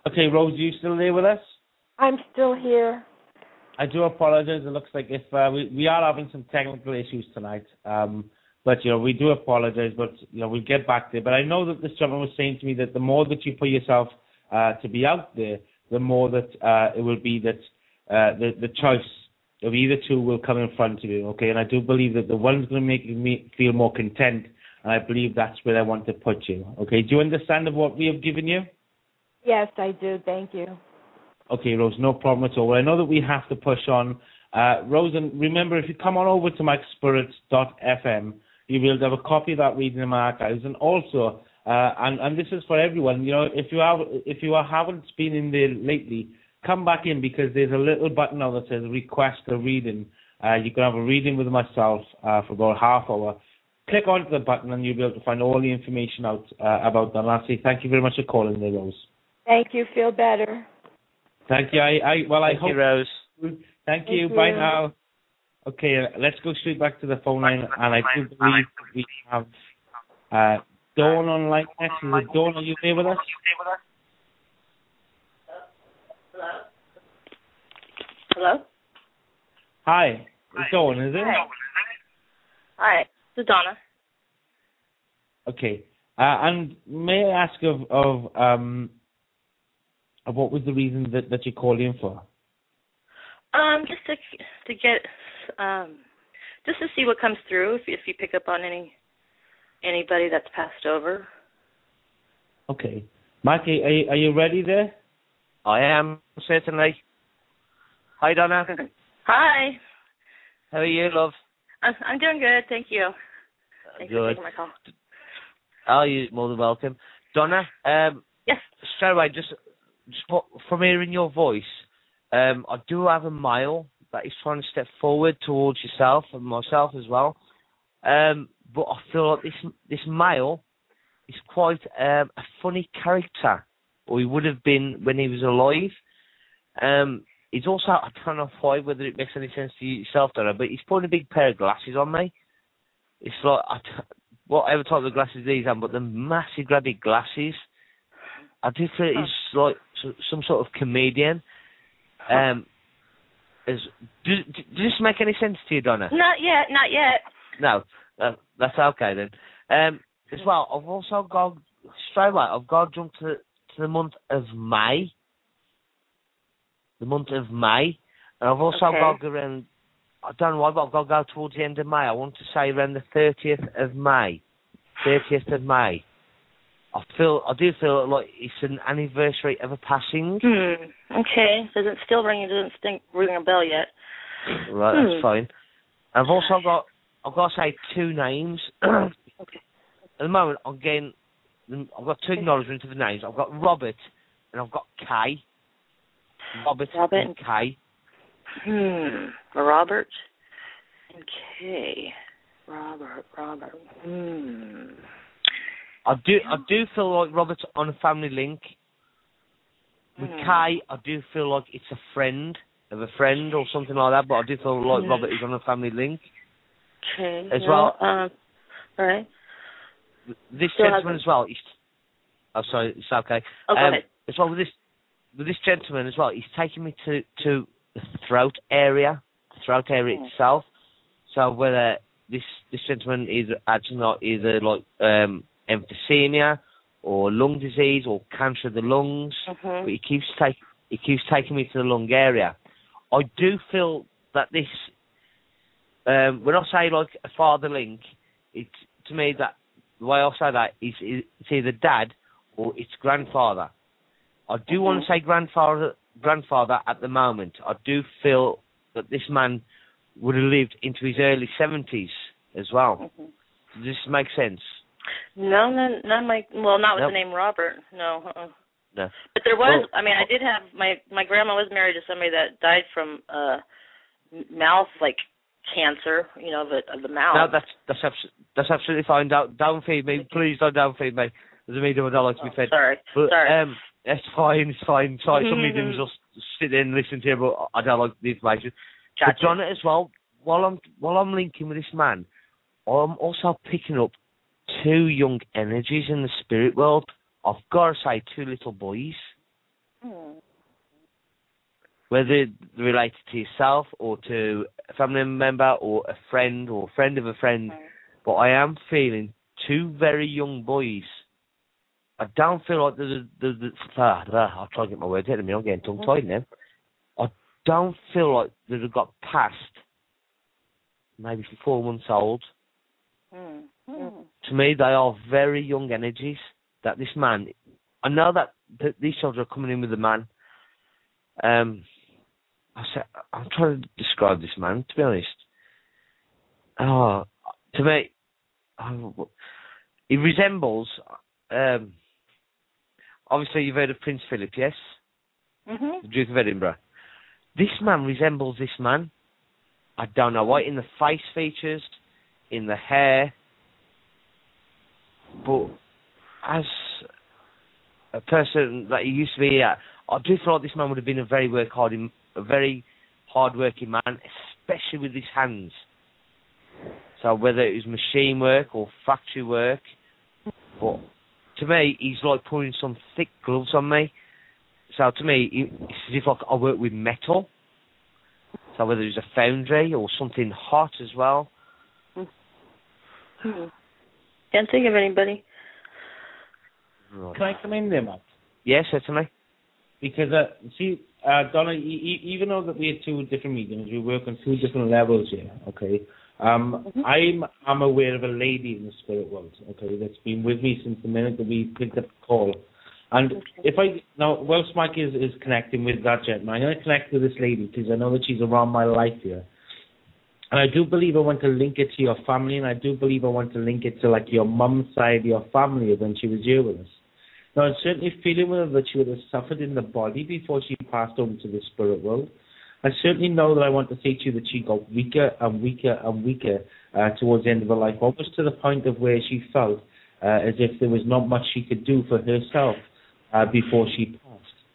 Okay, Rose, are you still there with us? I'm still here. I do apologize. It looks like if uh, we we are having some technical issues tonight, um, but you know we do apologize. But you know we'll get back there. But I know that this gentleman was saying to me that the more that you put yourself uh, to be out there, the more that uh, it will be that uh, the the choice of either two will come in front of you. Okay, and I do believe that the one's going to make me feel more content, and I believe that's where I want to put you. Okay, do you understand of what we have given you? Yes, I do. Thank you. Okay, Rose, no problem at all. I know that we have to push on. Uh, Rose, and remember, if you come on over to mike spirits dot f m, you will have a copy of that reading in my archives. And also, uh, and, and this is for everyone, you know, if you have, if you haven't been in there lately, come back in because there's a little button now that says request a reading. Uh, you can have a reading with myself uh, for about half hour. Click onto the button and you'll be able to find all the information out uh, about that. And I'll say thank you very much for calling there, Rose. Thank you. Feel better. Thank you. I, I well, Thank I hope. you, Rose. Thank, Thank you. you. Bye now. Okay, uh, let's go straight back to the phone line, and I do believe we have uh, Dawn online next. Is it Dawn? Are you there with us? Hello. Hello. Hi, it's Dawn, is it? Hi. Hi. This is Donna. Okay, uh, and may I ask of of um of what was the reason that that you called in for? Um, just to to get um, just to see what comes through. If if you pick up on any anybody that's passed over. Okay, Mike, are you, are you ready there? I am, certainly. Hi, Donna. Hi. How are you, love? I'm, I'm doing good, thank you. Thanks Good. for taking my call. Oh, you're more than welcome. Donna, um, yes. straight away, just, just what, from hearing your voice, um, I do have a male that is trying to step forward towards yourself and myself as well. Um, but I feel like this this male is quite um, a funny character, or he would have been when he was alive. Um, he's also, I don't know why, whether it makes any sense to you yourself, Donna, but he's putting a big pair of glasses on me. It's like, I t- whatever type of glasses these are, but the massive, great big glasses. I do feel he's like some sort of comedian. Um, is, does, does this make any sense to you, Donna? Not yet, not yet. No, uh, that's okay then. Um, as well, I've also got, straight away, I've got to jump to, to the month of May. The month of May. And I've also Okay. got to go around, I don't know why, but I've got to go towards the end of May. I want to say around the thirtieth of May. thirtieth of May. I feel, I do feel like it's an anniversary of a passing. Hmm. Okay. Doesn't still ring. It doesn't stink, ring a bell yet. Right, Hmm. that's fine. And I've also got, I've got to say two names. Okay. At the moment, I'm getting, I've got two acknowledgements of the names. I've got Robert and I've got Kay. Robert, Robert and Kay. Hmm. Robert and Kay. Robert. Robert. Hmm. I do, I do feel like Robert's on a family link. With Hmm. Kay, I do feel like it's a friend of a friend or something like that. But I do feel like Hmm. Robert is on a family link Okay. as well. Um. All right. This Still gentleman hasn't- as well. He's, oh, sorry, it's okay. Oh, go um, ahead. As well with this, with this gentleman as well. He's taking me to to the throat area, the throat area Hmm. itself. So whether this this gentleman is actually not either like um, emphysema or lung disease or cancer of the lungs, Mhm. but he keeps take he keeps taking me to the lung area. I do feel that this, um, when I say like a father link, it's to me that the way I say that is it's either dad or it's grandfather. I do Mhm. want to say grandfather grandfather at the moment. I do feel that this man would have lived into his early seventies as well. Mhm. Does this make sense? No, none, none. My well, not with Nope. the name Robert. No. Uh-uh. No. But there was. Well- I mean, I did have my my grandma was married to somebody that died from uh mouth like cancer. You know, of the of the mouth. No, that's that's abs- that's absolutely fine. Don't don't feed me, please. Don't down feed me. There's a medium I don't like to be Oh, fed. sorry. But Sorry. um, it's fine. It's fine. Sorry, some Mhm. mediums just sit in and listen to you, but I don't like the information. But Gotcha. John, as well, while I'm while I'm linking with this man, I'm also picking up two young energies in the spirit world. I've got to say, two little boys. whether related to yourself or to a family member or a friend or a friend of a friend. But I am feeling two very young boys. I don't feel like the the, the, the ah, I'll try to get my words out of me. I'm getting tongue tied now. I don't feel like that have got past maybe four months old. Mm-hmm. To me, they are very young energies. That this man, I know that, that these children are coming in with a man. Um, I said, I'm trying to describe this man. To be honest, oh, to me, oh, he resembles. Um, obviously, you've heard of Prince Philip, yes? Mm-hmm. The Duke of Edinburgh. This man resembles this man. I don't know why, in the face features, in the hair, but as a person that he used to be, uh, I do feel like this man would have been a very work hard, a very hard-working man, especially with his hands. So whether it was machine work or factory work, but to me, he's like putting some thick gloves on me. So to me, it's as if like I work with metal. So whether it's a foundry or something hot as well. Hmm. Can't think of anybody. Can I come in there, Matt? Yes, certainly. Because, uh, see, uh, Donna, e- e- even though that we have two different mediums, we work on two different levels here, okay? Um, mm-hmm. I'm I'm aware of a lady in the spirit world, okay, that's been with me since the minute that we picked up the call. And okay. if I, now, whilst Mike is, is connecting with that gentleman, I'm going to connect with this lady because I know that she's around my life here. And I do believe I want to link it to your family, and I do believe I want to link it to, like, your mum's side of your family when she was here with us. Now, I'm certainly feeling with her that she would have suffered in the body before she passed over to the spirit world. I certainly know that I want to say to you that she got weaker and weaker and weaker uh, towards the end of her life, almost to the point of where she felt uh, as if there was not much she could do for herself uh, before she passed.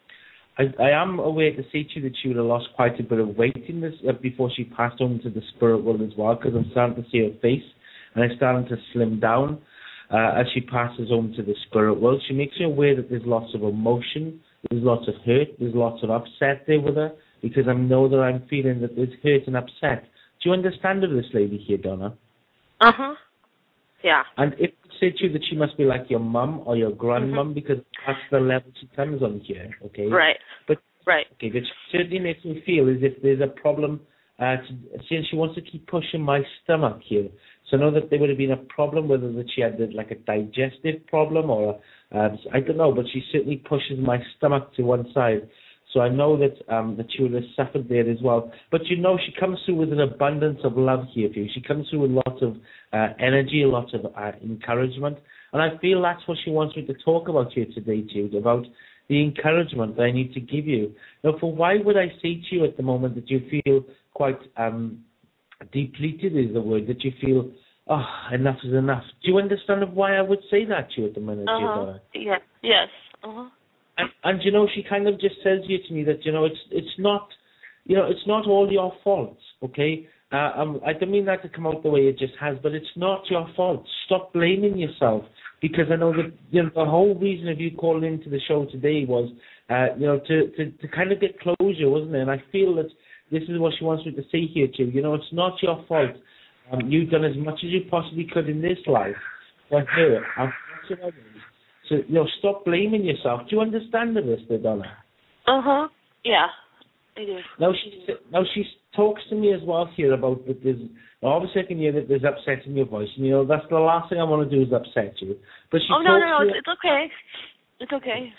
I, I am aware to say to you that she would have lost quite a bit of weight in this uh, before she passed on to the spirit world as well, because I'm starting to see her face and I'm starting to slim down uh, as she passes on to the spirit world. She makes me aware that there's lots of emotion, there's lots of hurt, there's lots of upset there with her, because I know that I'm feeling that there's hurt and upset. Do you understand this lady here, Donna? Uh-huh. Yeah. And if I say to you that she must be like your mum or your grandmum, mm-hmm. because that's the level she comes on here, okay? Right. But right. Okay, but she certainly makes me feel as if there's a problem. Uh, to, since she wants to keep pushing my stomach here, so I know that there would have been a problem, whether that she had like a digestive problem or a, uh, I don't know, but she certainly pushes my stomach to one side. So I know that um, that she would have suffered there as well. But you know, she comes through with an abundance of love here for you. She comes through with lots of uh, energy, lots of uh, encouragement. And I feel that's what she wants me to talk about here today, Jude, about the encouragement that I need to give you. Now, for why would I say to you at the moment that you feel quite um, depleted is the word, that you feel, oh, enough is enough. Do you understand why I would say that to you at the minute, uh-huh. Yeah. Yes. Uh-huh. And, and you know, she kind of just says here to me that, you know, it's it's not, you know, it's not all your fault, okay? Uh, um, I don't mean that to come out the way it just has, but it's not your fault. Stop blaming yourself, because I know that, you know, the whole reason of you calling into the show today was, uh, you know, to, to, to kind of get closure, wasn't it? And I feel that this is what she wants me to say here to you. You know, it's not your fault. Um, you've done as much as you possibly could in this life for her and for others. So, you know, stop blaming yourself. Do you understand this, Donna? Uh-huh. Yeah, I do. Now she now she talks to me as well here about that there's, obviously I can hear that there's upset in your voice, and you know, that's the last thing I want to do is upset you. But she oh, no, no, no, me, it's, it's okay. It's okay.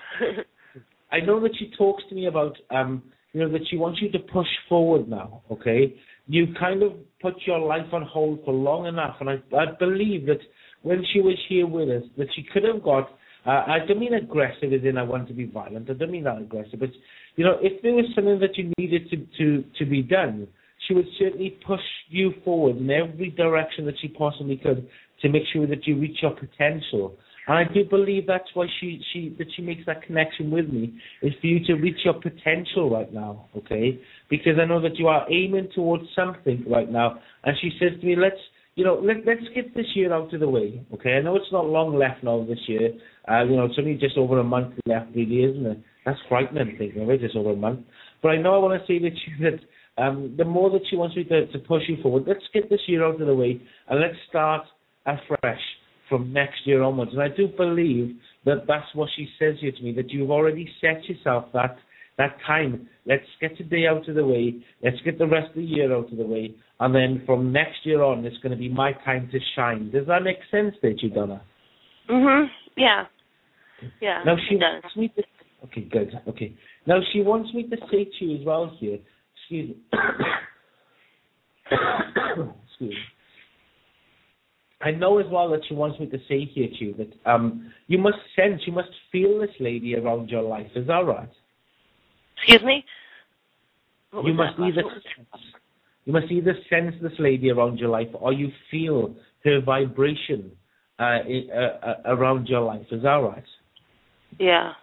I know that she talks to me about, um, you know, that she wants you to push forward now, okay? You kind of put your life on hold for long enough, and I, I believe that when she was here with us, that she could have got, Uh, I don't mean aggressive as in I want to be violent. I don't mean that aggressive. But, you know, if there was something that you needed to, to, to be done, she would certainly push you forward in every direction that she possibly could to make sure that you reach your potential. And I do believe that's why she, she that she makes that connection with me, is for you to reach your potential right now, okay? Because I know that you are aiming towards something right now. And she says to me, let's, you know, let, let's get this year out of the way, okay? I know it's not long left now this year. Uh, you know, it's only just over a month left, really, isn't it? That's frightening, thinking of it, just over a month. But I know I want to say that you, that um, the more that she wants me to, to push you forward, let's get this year out of the way and let's start afresh from next year onwards. And I do believe that that's what she says here to me, that you've already set yourself that that time. Let's get today out of the way. Let's get the rest of the year out of the way. And then from next year on, it's going to be my time to shine. Does that make sense to you, Donna? Mhm. Yeah. Yeah. Now she it does. wants me to. Okay, good. Okay. Now she wants me to say to you as well here. Excuse me. Excuse me. I know as well that she wants me to say here to you that um you must sense, you must feel this lady around your life. Is that right? Excuse me. What You was must that? either you must either sense this lady around your life, or you feel her vibration uh, i- uh, uh, around your life. Is that right? Yeah.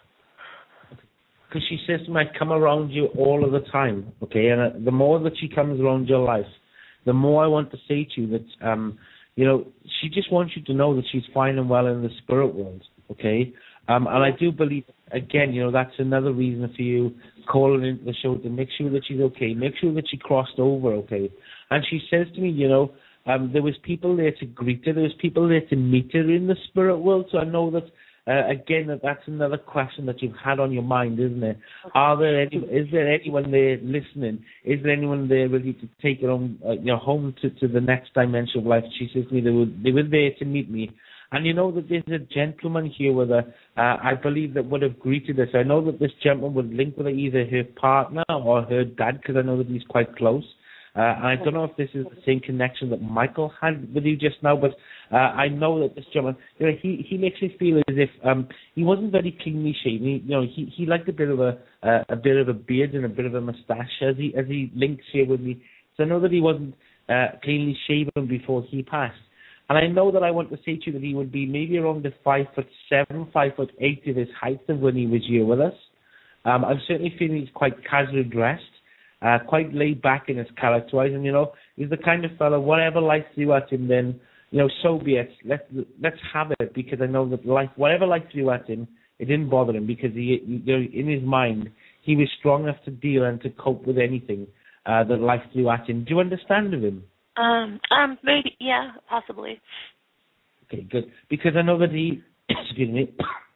Because she says to me, I come around you all of the time, okay? And uh, the more that she comes around your life, the more I want to say to you that, um, you know, she just wants you to know that she's fine and well in the spirit world, okay? Um, and I do believe, again, you know, that's another reason for you calling into the show, to make sure that she's okay, make sure that she crossed over, okay? And she says to me, you know, um, there was people there to greet her, there was people there to meet her in the spirit world, so I know that, Uh, again, that that's another question that you've had on your mind, isn't it? Are there any? Is there anyone there listening? Is there anyone there ready to take her on, uh, you know, home to, to the next dimension of life? She says to me, they were they were there to meet me, and you know that there's a gentleman here with her. Uh, I believe that would have greeted us. I know that this gentleman would link with her, either her partner or her dad, because I know that he's quite close. Uh, and I don't know if this is the same connection that Michael had with you just now, but uh, I know that this gentleman, you know, he, he makes me feel as if um, he wasn't very cleanly shaven. He, you know, he, he liked a bit of a uh, a bit of a beard and a bit of a moustache as he as he links here with me. So I know that he wasn't uh, cleanly shaven before he passed. And I know that I want to say to you that he would be maybe around the five foot seven, five foot eight of his height of when he was here with us. Um, I'm certainly feeling he's quite casually dressed. Uh, quite laid back in his character-wise, and you know, he's the kind of fellow, whatever life threw at him, then, you know, so be it. Let's let's have it, because I know that life, whatever life threw at him, it didn't bother him, because he, you know, in his mind, he was strong enough to deal and to cope with anything uh, that life threw at him. Do you understand of him? Um. Um. Maybe. Yeah. Possibly. Okay. Good. Because I know that he. Excuse me.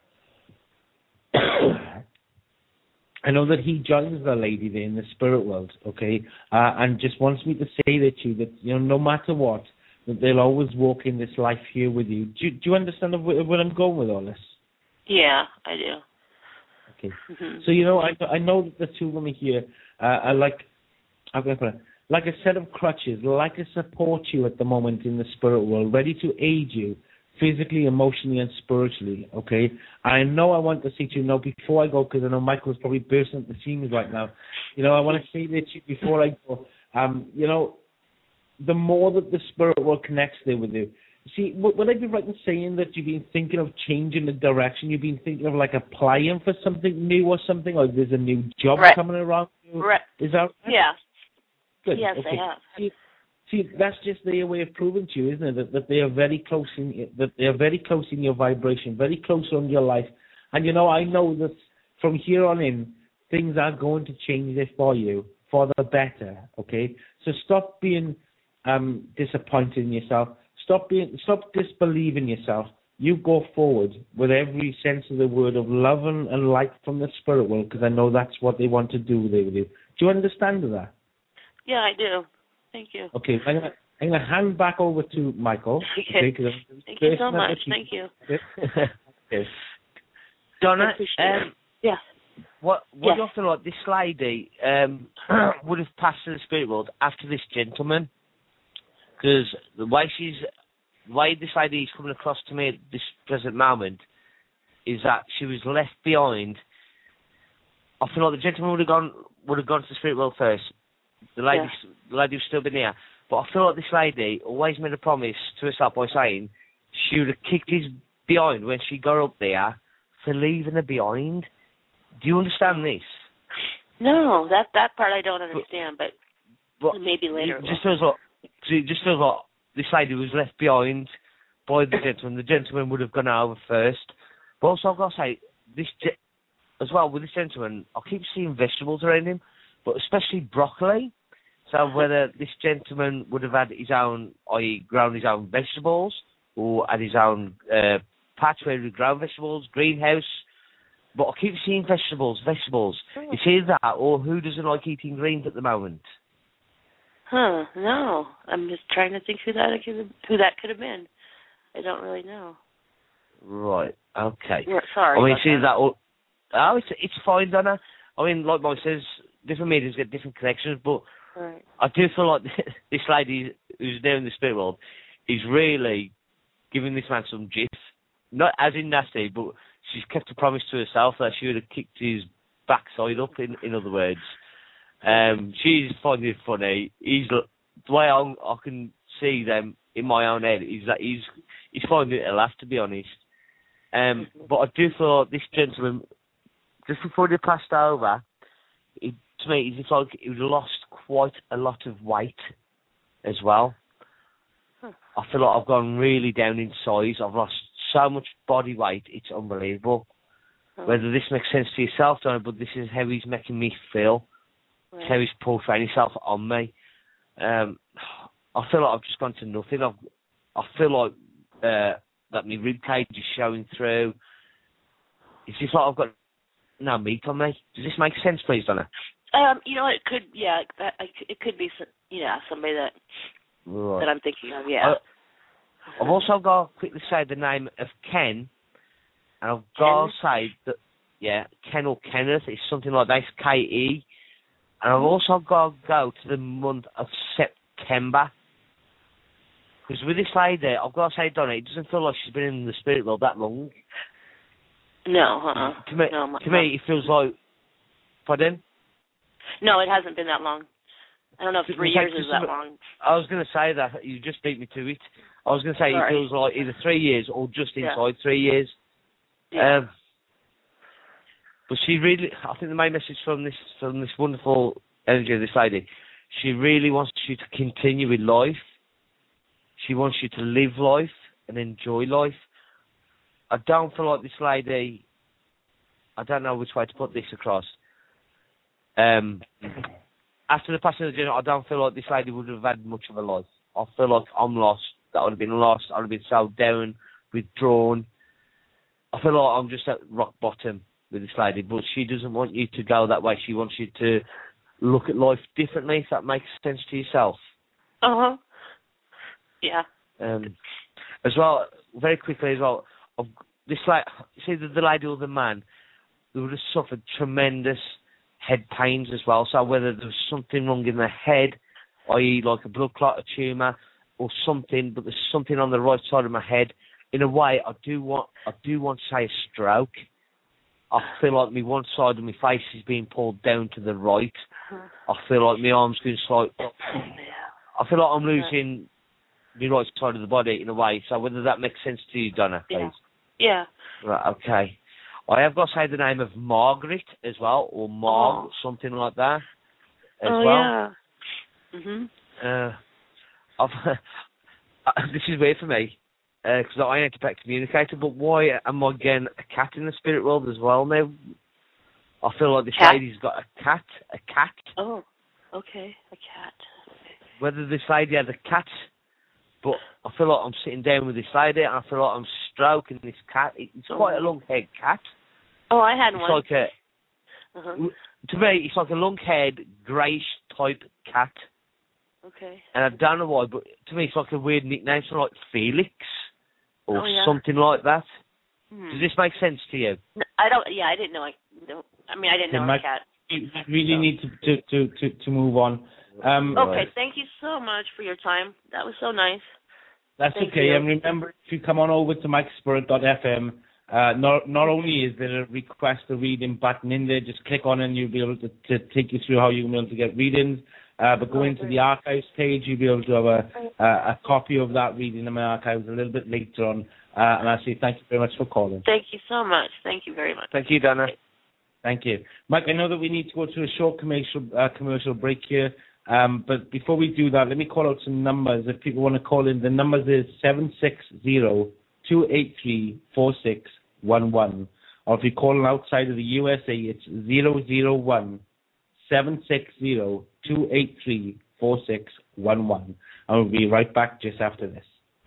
I know that he joins the lady there in the spirit world, okay, uh, and just wants me to say that to you that, you know, no matter what, that they'll always walk in this life here with you. Do, do you understand where, where I'm going with all this? Yeah, I do. Okay. Mm-hmm. So, you know, I I know that the two women here uh, are like, how can I put it, like a set of crutches, like to support you at the moment in the spirit world, ready to aid you physically, emotionally, and spiritually, okay? I know I want to say to you now, before I go, because I know Michael's probably bursting at the seams right now, you know, I want to say that to you before I go, um, you know, the more that the spirit world connects there with you, see, would I be right in saying that you've been thinking of changing the direction, you've been thinking of, like, applying for something new or something, or there's a new job right. coming around you? Right. Is that right? Yeah. Good. Yes, okay. I have. See, See, that's just their way of proving to you, isn't it? That, that they are very close in that they are very close in your vibration, very close on your life. And you know, I know that from here on in, things are going to change this for you for the better. Okay, so stop being um, disappointed in yourself. Stop being, stop disbelieving yourself. You go forward with every sense of the word of love and, and light from the spirit world, because I know that's what they want to do there with you. Do you understand that? Yeah, I do. Thank you. Okay, I'm gonna, I'm gonna hand back over to Michael. Okay. okay Thank you so much. Thank you. Okay. Donna, um, yeah. What what yes. do you often like? This lady um, would have passed to the spirit world after this gentleman, because the way she's, the way this lady is coming across to me at this present moment is that she was left behind. I feel like the gentleman would have gone would have gone to the spirit world first. The lady, yeah. the lady was still been here, but I feel like this lady always made a promise to herself by saying she would have kicked his behind when she got up there for leaving her behind. Do you understand this? No, that that part I don't understand, but, but maybe later. It just feels like it just feels like this lady was left behind by the gentleman. The gentleman would have gone over first, but also I've got to say this as well with this gentleman. I keep seeing vegetables around him. but especially broccoli. So whether this gentleman would have had his own, that is grown his own vegetables, or had his own uh, patch where he grown vegetables, greenhouse. But I keep seeing vegetables, vegetables. Oh. It's either that, or who doesn't like eating greens at the moment? Huh? No, I'm just trying to think who that could have, who that could have been. I don't really know. Right. Okay. Yeah, sorry. I mean, about see that. that. All, oh, it's it's fine, Donna. I mean, like Mike says, different medias get different connections, but Right. I do feel like this lady who's there in the spirit world is really giving this man some gif. Not as in nasty, but she's kept a promise to herself that she would have kicked his backside up, in, in other words. Um, she's finding it funny. He's, the way I, I can see them in my own head is that he's, he's finding it a laugh, to be honest. Um, but I do feel like this gentleman, just before they passed over, it, to me, it's like he lost quite a lot of weight as well. Huh. I feel like I've gone really down in size. I've lost so much body weight, it's unbelievable. Huh. Whether this makes sense to yourself, don't know, but this is how he's making me feel. Right. It's how he's portraying himself on me. Um, I feel like I've just gone to nothing. I've, I feel like uh, that my rib cage is showing through. It's just like I've got no meat on me. Does this make sense, please, Donna? Um, you know, it could, yeah, that, it could be, yeah, somebody that Right. that I'm thinking of, yeah. Uh, I've also got to quickly say the name of Ken, and I've got to say that, yeah, Ken or Kenneth, it's something like that, it's K E, and I've also got to go to the month of September, because with this lady, I've got to say, Donna, it doesn't feel like she's been in the spirit world that long. No, uh-uh. To me, no, to me, it feels like, pardon? No, it hasn't been that long. I don't know if three It's like years is just that a- long. I was going to say that. You just beat me to it. I was going to say Sorry. it feels like either three years or just Yeah. inside three years. Yeah. Um, but she really, I think the main message from this from this wonderful energy of this lady, she really wants you to continue with life. She wants you to live life and enjoy life. I don't feel like this lady, I don't know which way to put this across. Um, after the passing of the general, I don't feel like this lady would have had much of a life. I feel like I'm lost. That would have been lost. I would have been so down, withdrawn. I feel like I'm just at rock bottom with this lady, but she doesn't want you to go that way. She wants you to look at life differently, if that makes sense to yourself. Uh-huh. Yeah. Um, as well, very quickly as well, I've, this like, see the, the lady or the man, they would have suffered tremendous head pains as well. So whether there was something wrong in the head, that is like a blood clot, a tumour, or something, but there's something on the right side of my head. In a way, I do want, I do want to say a stroke. I feel like my one side of my face is being pulled down to the right. I feel like my arms going slightly up. I feel like I'm losing the right side of the body in a way. So whether that makes sense to you, Donna, please. Yeah. Right, okay. I have got to say the name of Margaret as well, or Marg, Oh. something like that as oh, well. yeah. Mhm. Uh, I've, this is weird for me, because I ain't a pet communicator, but why am I getting a cat in the spirit world as well now? I feel like this Cat? lady's got a cat, a cat. Oh, okay. A cat. Whether this lady has a cat, but I feel like I'm sitting down with this lady, and I feel like I'm stroking this cat. It's quite a long-haired cat. Oh, I had It's one. like a, Uh-huh. to me, it's like a long-haired, greyish type cat. Okay. And I don't know why, but to me it's like a weird nickname, something like Felix or Oh, yeah. something like that. Hmm. Does this make sense to you? No, I don't. Yeah, I didn't know. I. No, I mean, I didn't Okay, know Mike, a cat. You really need to to to to, to move on. Um, Okay. Thank you so much for your time. That was so nice. That's Thank okay. you. And remember, if you come on over to mike spirit dot f m, uh, not not only is there a request a reading button in there, just click on it and you'll be able to, to take you through how you'll be able to get readings. Uh, but go into the archives page, you'll be able to have a, a, a copy of that reading in my archives a little bit later on. Uh, and I say thank you very much for calling. Thank you so much. Thank you very much. Thank you, Donna. Thank you. Mike, I know that we need to go to a short commercial uh, commercial break here. Um, but before we do that, let me call out some numbers. If people want to call in, the numbers is seven six zero, two eight three, four six one one. Or if you're calling outside of the U S A, it's zero zero one, seven six zero, two eight three, four six one one. And we'll be right back just after this.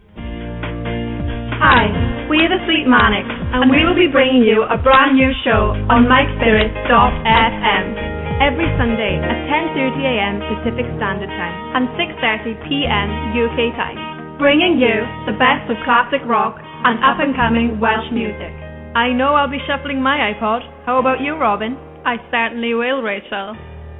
Hi, we are the Sweet Manics, and we will be bringing you a brand new show on mike spirit dot f m every Sunday at ten thirty a m Pacific Standard Time and six thirty p m U K time, bringing you the best of classic rock and up-and-coming Welsh music. I know I'll be shuffling my iPod. How about you, Robin? I certainly will, Rachel.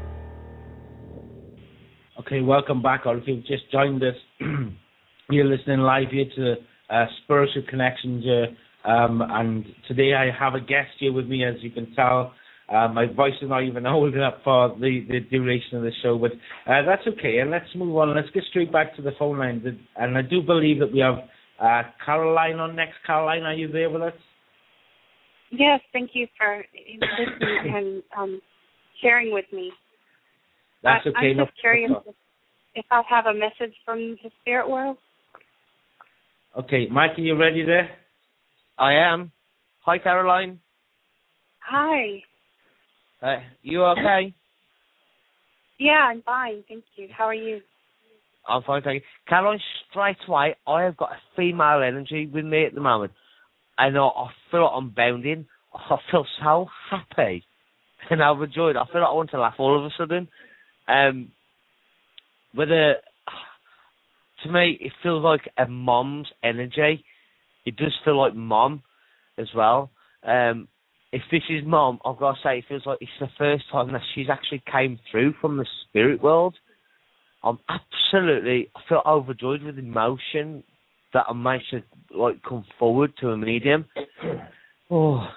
Okay, welcome back, or if you've just joined us, you're listening live here to uh, Spiritual Connections, uh, um, and today I have a guest here with me, as you can tell. Uh, my voice is not even old enough for the, the duration of the show, but uh, that's okay, and let's move on. Let's get straight back to the phone line, and I do believe that we have uh, Caroline on next. Caroline, are you there with us? Yes, thank you for listening and um, sharing with me. That's I, okay. I'm just no, curious if, if I have a message from the spirit world. Okay, Mike, are you ready there? I am. Hi, Caroline. Hi. Uh, you okay? Yeah, I'm fine, thank you. How are you? I'm fine, thank you. Caroline, straight away, I have got a female energy with me at the moment. And I, I feel like I'm bounding. I feel so happy. And I'm overjoyed. I feel like I want to laugh all of a sudden. Um, whether, to me, it feels like a mom's energy. It does feel like mom as well. Um, if this is mom, I've got to say, it feels like it's the first time that she's actually came through from the spirit world. I'm absolutely, I feel overjoyed with emotion that I managed to like come forward to a medium. Oh.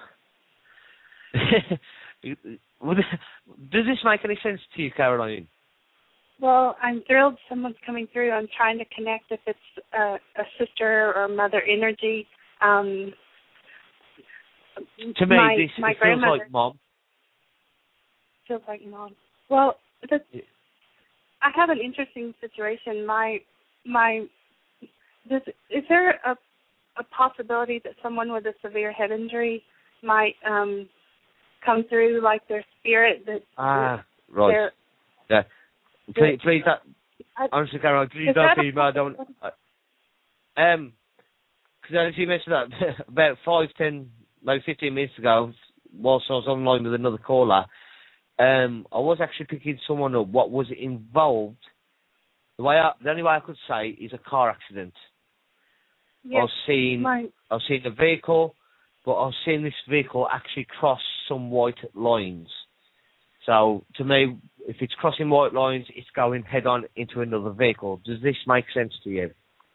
Does this make any sense to you, Caroline? Well, I'm thrilled someone's coming through. I'm trying to connect if it's a, a sister or mother energy. Um, to me, my, this my it feels like mom. Feels like mom. Well, the, I have an interesting situation. My my, does, is there a a possibility that someone with a severe head injury might um, come through, like their spirit that ah right yeah please please that I, honestly Carol please don't be mad don't I, um because as you mentioned that about five ten maybe fifteen minutes ago whilst I was online with another caller, um I was actually picking someone up. What was involved, the way I, the only way I could say is a car accident. yes, I was seeing my, I was seeing a vehicle, but I was seeing this vehicle actually cross some white lines. So, to me, if it's crossing white lines, it's going head-on into another vehicle. Does this make sense to you?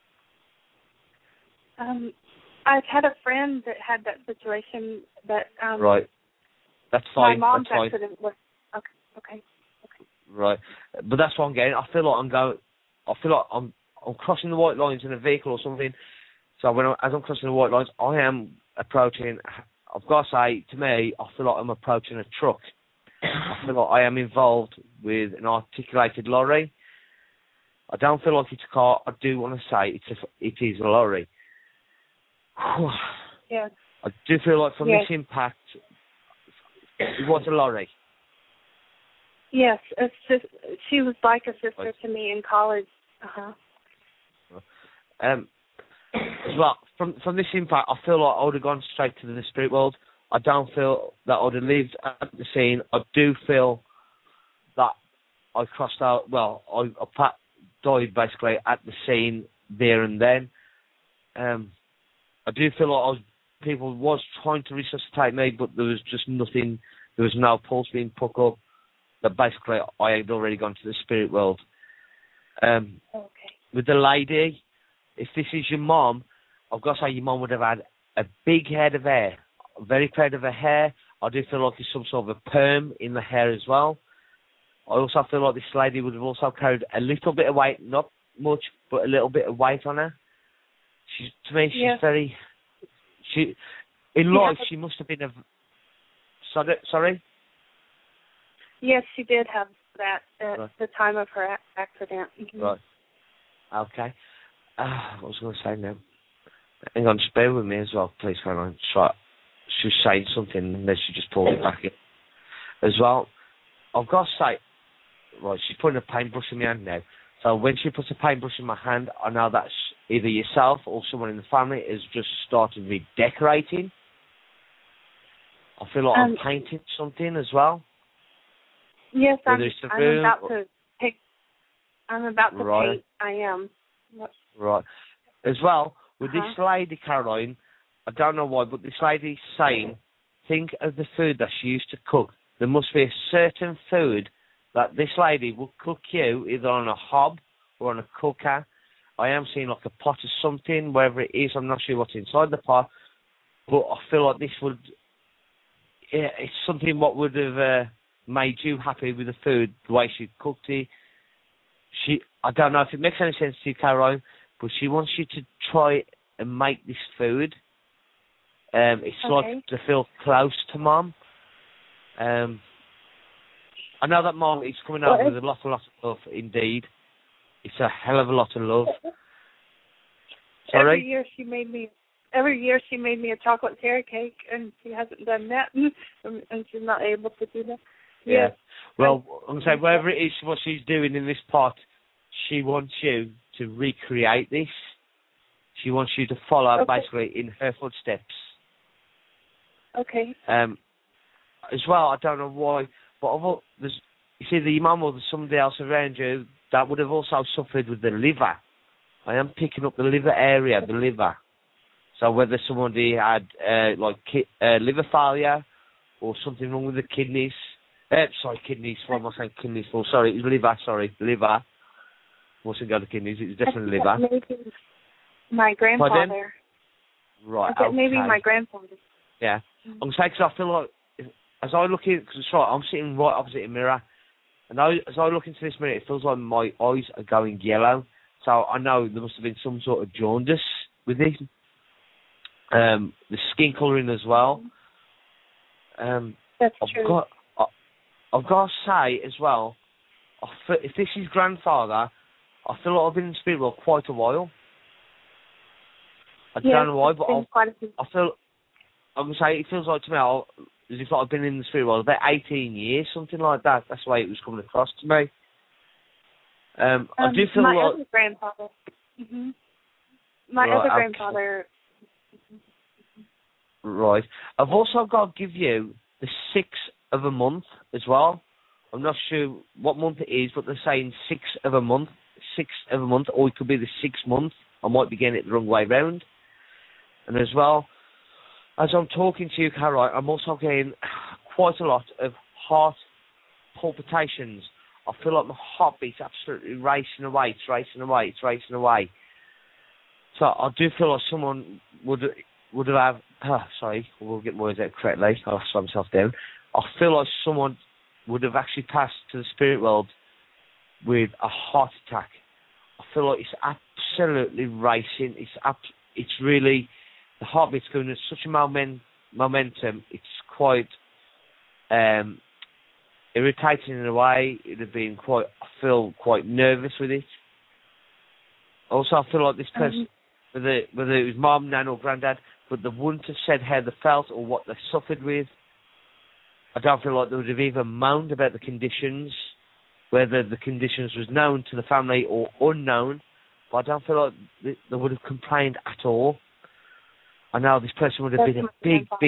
Um, I've had a friend that had that situation. That um, right. That's fine. My mom's that's fine. accident was okay. Okay. Okay. Right, but that's what I'm getting. I feel like I'm going. I feel like I'm. I'm crossing the white lines in a vehicle or something. So when I, as I'm crossing the white lines, I am approaching. I've got to say, to me, I feel like I'm approaching a truck. I feel like I am involved with an articulated lorry. I don't feel like it's a car. I do want to say it's a, it is a lorry. Yes. I do feel like from yes. this impact, it was a lorry. Yes, it's just, she was like a sister right. to me in college. Uh huh. Um. Well, from from this impact, I feel like I would have gone straight to the spirit world. I don't feel that I would have lived at the scene. I do feel that I crossed out. Well, I, I died basically at the scene there and then. Um, I do feel like I was, people was trying to resuscitate me, but there was just nothing. There was no pulse being put up. That basically I had already gone to the spirit world. Um, okay. With the lady, if this is your mom, I've got to say your mom would have had a big head of hair. I'm very proud of her hair. I do feel like there's some sort of a perm in the hair as well. I also feel like this lady would have also carried a little bit of weight, not much, but a little bit of weight on her. She's, to me, she's yeah. very... She In yeah. life, she must have been a... Sorry? sorry? Yes, she did have that at right. the time of her accident. Mm-hmm. Right. Okay. Uh, what was I going to say now? Hang on, just bear with me as well, please, Caroline. Try. She was saying something and then she just pulled it back in as well. I've got to say, right, she's putting a paintbrush in my hand now. So when she puts a paintbrush in my hand, I know that's either yourself or someone in the family has just started redecorating. I feel like Um, I'm painting something as well. Yes, I'm, Whether it's the I'm room about or- to pick. I'm about to Right. paint. I am. Yep. Right. As well, with Uh-huh. this lady, Caroline, I don't know why, but this lady's saying, think of the food that she used to cook. There must be a certain food that this lady will cook you either on a hob or on a cooker. I am seeing like a pot of something, wherever it is. I'm not sure what's inside the pot, but I feel like this would, yeah, it's something what would have uh, made you happy with the food, the way she cooked it. She, I don't know if it makes any sense to you, Caroline, but she wants you to try and make this food. Um, it's Okay. like to feel close to Mum. Um, I know that Mum is coming out Well, with a lot, a lot of love, indeed. It's a hell of a lot of love. Sorry? Every year she made me. Every year she made me a chocolate carrot cake, and she hasn't done that, and and she's not able to do that. Yeah. Yes. Well, I'm saying whatever it is what she's doing in this pot, she wants you to recreate this. She wants you to follow Okay. basically in her footsteps. Okay. Um, as well, I don't know why, but I've, al- there's, you see, the mum or there's somebody else around you that would have also suffered with the liver. I am picking up the liver area, the liver. So whether somebody had uh, like ki- uh, liver failure or something wrong with the kidneys. Uh, sorry, kidneys. Why am I saying kidneys for? Sorry, it was liver. Sorry, liver. Wasn't go to kidneys. It was definitely liver. Maybe my grandfather. Right. I said maybe okay. my grandfather. Yeah. I'm saying because I feel like if, as I look in, because right, I'm sitting right opposite a mirror, and I, as I look into this mirror, it feels like my eyes are going yellow. So I know there must have been some sort of jaundice with it. Um, the skin colouring as well. Um, That's I've true. got, I, I've got to say as well, I feel, if this is grandfather, I feel like I've been in the spirit world quite a while. I Yes, don't know why, it's but been I'll, quite a few. I feel, I'm going to say, it feels like to me, I'll, as if I've been in the spirit world about eighteen years, something like that. That's the way it was coming across to me. Um, I Um, do feel my like... other grandfather. hmm My Right, other okay. grandfather. Right. I've also got to give you the sixth of a month as well. I'm not sure what month it is, but they're saying sixth of a month, sixth of a month, or it could be the sixth month. I might be getting it the wrong way round. And as well, as I'm talking to you, Caroline, I'm also getting quite a lot of heart palpitations. I feel like my heartbeat's absolutely racing away, it's racing away, it's racing away. So I do feel like someone would would have, uh, sorry, we'll get words out correctly, I'll slow myself down. I feel like someone would have actually passed to the spirit world with a heart attack. I feel like it's absolutely racing, it's up, it's really, the heartbeat's going at such a moment, momentum, it's quite um, irritating in a way. It had been quite, I feel quite nervous with it. Also, I feel like this person, Um, whether, whether it was mum, nan or granddad, but they wouldn't have said how they felt or what they suffered with. I don't feel like they would have even moaned about the conditions, whether the conditions was known to the family or unknown, but I don't feel like they, they would have complained at all. I know this person would have been a big, big,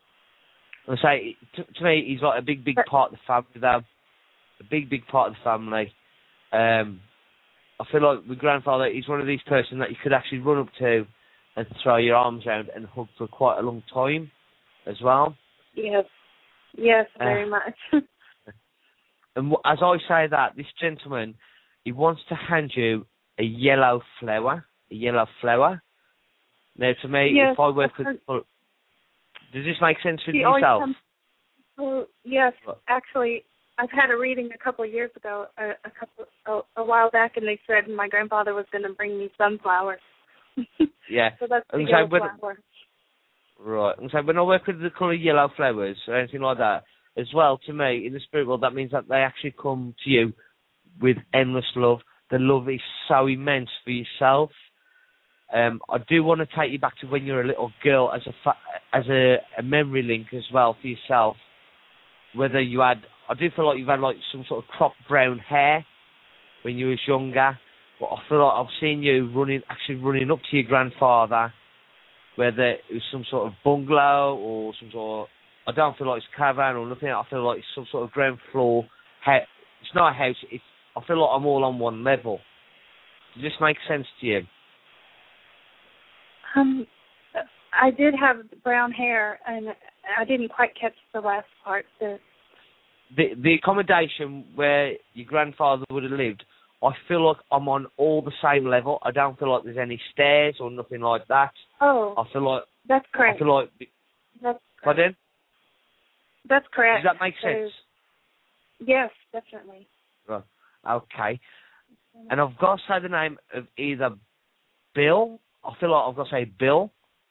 I say, to, to me, he's like a big, big part of the family, though. A big, big part of the family. Um, I feel like the grandfather is one of these persons that you could actually run up to and throw your arms around and hug for quite a long time as well. yes. Yes, very Uh, much. And as I say that, this gentleman, he wants to hand you a yellow flower, a yellow flower. Now, to me, Yes, if I work I've with... heard- well, does this make sense with He always yourself? comes- well, yes, What? actually, I've had a reading a couple of years ago, a, a couple a, a while back, and they said my grandfather was going to bring me sunflowers. Yeah. So that's the And yellow so when, flower. right. And so when I work with the colour yellow flowers or anything like that, as well, to me, in the spirit world, that means that they actually come to you with endless love. The love is so immense for yourself. Um, I do want to take you back to when you were a little girl as a fa- as a, a memory link as well for yourself. Whether you had, I do feel like you've had like some sort of cropped brown hair when you was younger. But I feel like I've seen you running, actually running up to your grandfather, whether it was some sort of bungalow or some sort of, I don't feel like it's a caravan or nothing. I feel like it's some sort of ground floor. It's not a house. It's, I feel like I'm all on one level. Does this make sense to you? Um, I did have brown hair, and I didn't quite catch the last part. The the, the accommodation where your grandfather would have lived, I feel like I'm on all the same level. I don't feel like there's any stairs or nothing like that. Oh, I feel like that's correct. I feel like. That's pardon? That's correct. Does that make sense? So, yes, definitely. Right. Okay. And I've got to say the name of either Bill. I feel like I've got to say Bill.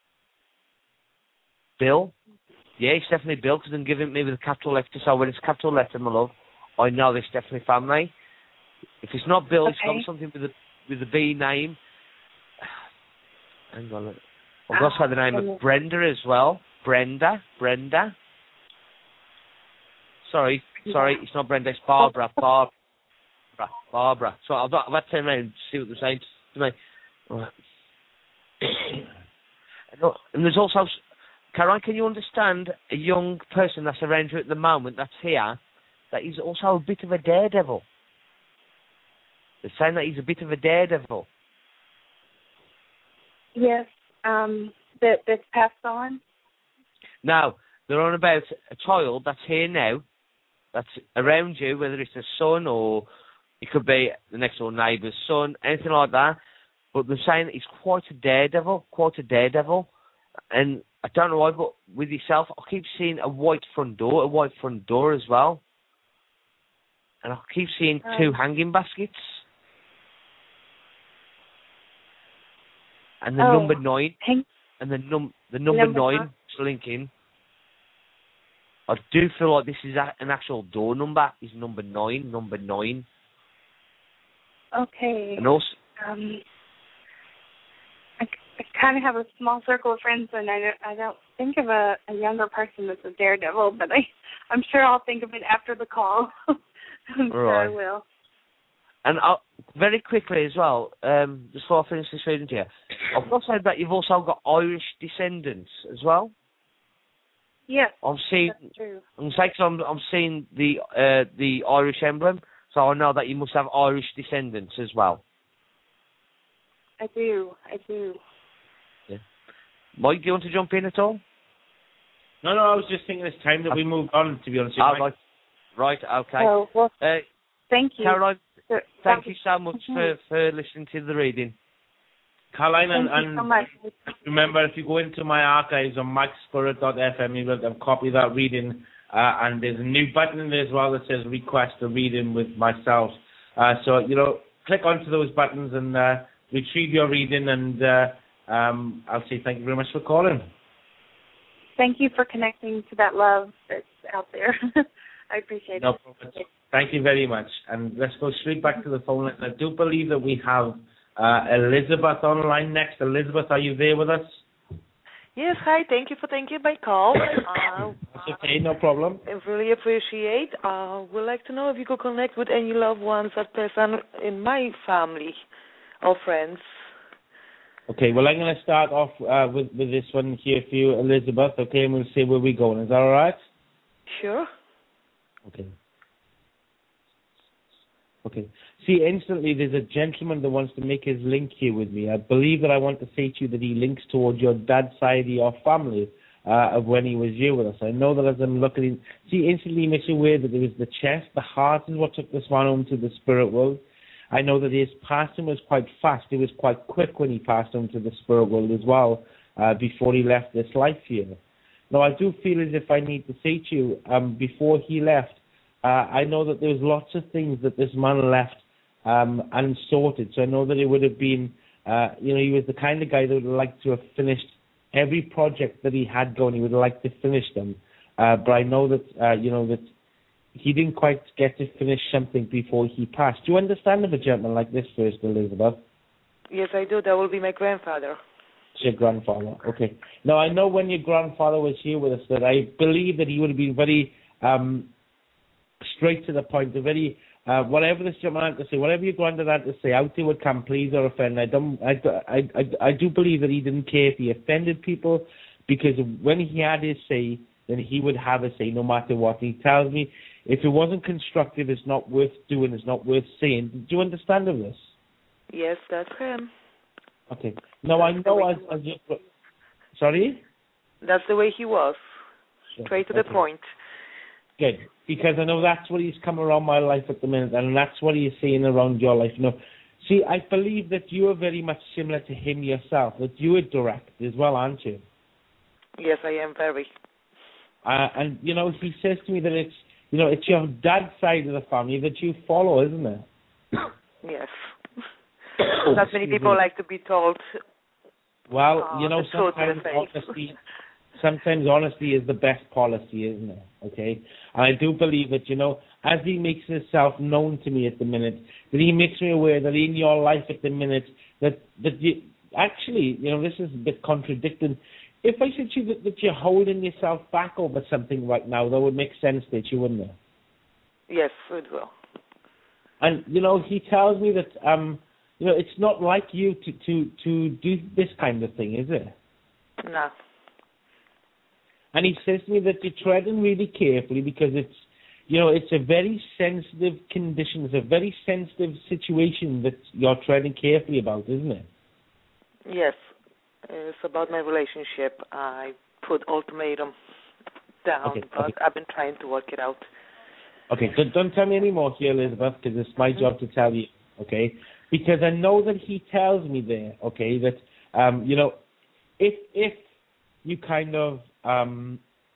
Bill. Yeah, it's definitely Bill because I'm giving me with a capital letter. So when it's a capital letter, my love, I know it's definitely family. If it's not Bill, okay. It's got something with a with a B name. Hang on. I've got to say the name of Brenda as well. Brenda. Brenda. Sorry, sorry, it's not Brenda, it's Barbara. Barbara. Barbara. So I've got, I've had to turn around and see what they're saying to me. Right. And there's also, Caroline, can you understand a young person that's around you at the moment, that's here, that he's also a bit of a daredevil? They're saying that he's a bit of a daredevil. Yes, um, that that's passed on. Now, they're on about a child that's here now, that's around you, whether it's a son or it could be the next door neighbour's son, anything like that. But they're saying that he's quite a daredevil, quite a daredevil. And I don't know why, but with yourself, I keep seeing a white front door, a white front door as well. And I keep seeing um, two hanging baskets. And the oh, number nine, hang- and the num the number, number nine nine. Slinking. I do feel like this is a, an actual door number. Is number nine, number nine. Okay. And also, um, I, I kind of have a small circle of friends, and I don't, I don't think of a, a younger person that's a daredevil, but I, I'm sure I'll think of it after the call. I'm sure right. I will. And I'll, very quickly as well, um, just before I finish this reading to you, I've also said that you've also got Irish descendants as well. Yes, I'm seeing, that's true. I'm saying I'm, I'm seeing the uh, the Irish emblem, so I know that you must have Irish descendants as well. I do, I do. Yeah. Mike, do you want to jump in at all? No, no, I was just thinking it's time that we moved on, to be honest with oh, you. Right, right, okay. Oh, well, uh, thank you. Caroline, Sure. thank you so much for, for listening to the reading. Caroline, and, Thank you so much. remember, if you go into my archives on mike spirit dot f m, you will have a copy of that reading, uh, and there's a new button in there as well that says request a reading with myself. Uh, so, you know, click onto those buttons and uh, retrieve your reading, and uh, um, I'll say thank you very much for calling. Thank you for connecting to that love that's out there. I appreciate no it. Problem. Thank you very much. And let's go straight back to the phone line. I do believe that we have uh, Elizabeth online next. Elizabeth, are you there with us? Yes, hi. Thank you for taking my call. Uh, That's okay, no problem. I really appreciate. Uh, would like to know if you could connect with any loved ones that pass on in my family or friends. Okay, well, I'm going to start off uh, with, with this one here for you, Elizabeth, okay, and we'll see where we're going. Is that all right? Sure. Okay. Okay. See, instantly there's a gentleman that wants to make his link here with me. I believe that I want to say to you that he links towards your dad's side of your family uh, of when he was here with us. I know that as I'm looking in, see, instantly he makes you aware that there was the chest, the heart is what took this man home to the spirit world. I know that his passing was quite fast. It was quite quick when he passed on to the spirit world as well uh, before he left this life here. Now, I do feel as if I need to say to you, um, before he left, Uh, I know that there was lots of things that this man left um, unsorted. So I know that it would have been, uh, you know, he was the kind of guy that would have liked to have finished every project that he had going. He would have liked to finish them. Uh, but I know that, uh, you know, that he didn't quite get to finish something before he passed. Do you understand of a gentleman like this first, Elizabeth? Yes, I do. That will be my grandfather. It's your grandfather. Okay. Now, I know when your grandfather was here with us that I believe that he would have been very... Um, straight to the point. They're very uh, whatever this gentleman had to say, whatever your granddad had to say, out there would come, please or offend. I don't. I, I, I, I do believe that he didn't care if he offended people, because when he had his say, then he would have a say no matter what. He tells me if it wasn't constructive, it's not worth doing. It's not worth saying. Do you understand of this? Yes, that's him. Okay. Now I know as, as you, sorry. That's the way he was. Sure. Straight to Okay. the point. Good, because I know that's what he's come around my life at the minute, and that's what he's saying around your life. You know, see, I believe that you are very much similar to him yourself. That you are direct as well, aren't you? Yes, I am very. Uh, and you know, he says to me that it's, you know, it's your dad's side of the family that you follow, isn't it? Yes. Not many people like to be told. Well, uh, you know, the truth to sometimes the face. honesty, sometimes honesty is the best policy, isn't it? Okay, and I do believe that, you know, as he makes himself known to me at the minute, that he makes me aware that in your life at the minute, that that you actually, you know, this is a bit contradicting. If I said to you that, that you're holding yourself back over something right now, that would make sense to you, wouldn't it? Yes, it will. And you know, he tells me that um, you know, it's not like you to to to do this kind of thing, is it? No. And he says to me that you're treading really carefully because it's, you know, it's a very sensitive condition. It's a very sensitive situation that you're treading carefully about, isn't it? Yes. It's about my relationship. I put ultimatum down, Okay, but okay. I've been trying to work it out. Okay, don't, don't tell me any more here, Elizabeth, because it's my Mm-hmm. job to tell you, okay? Because I know that he tells me there, okay, that, um, you know, if if you kind of, um,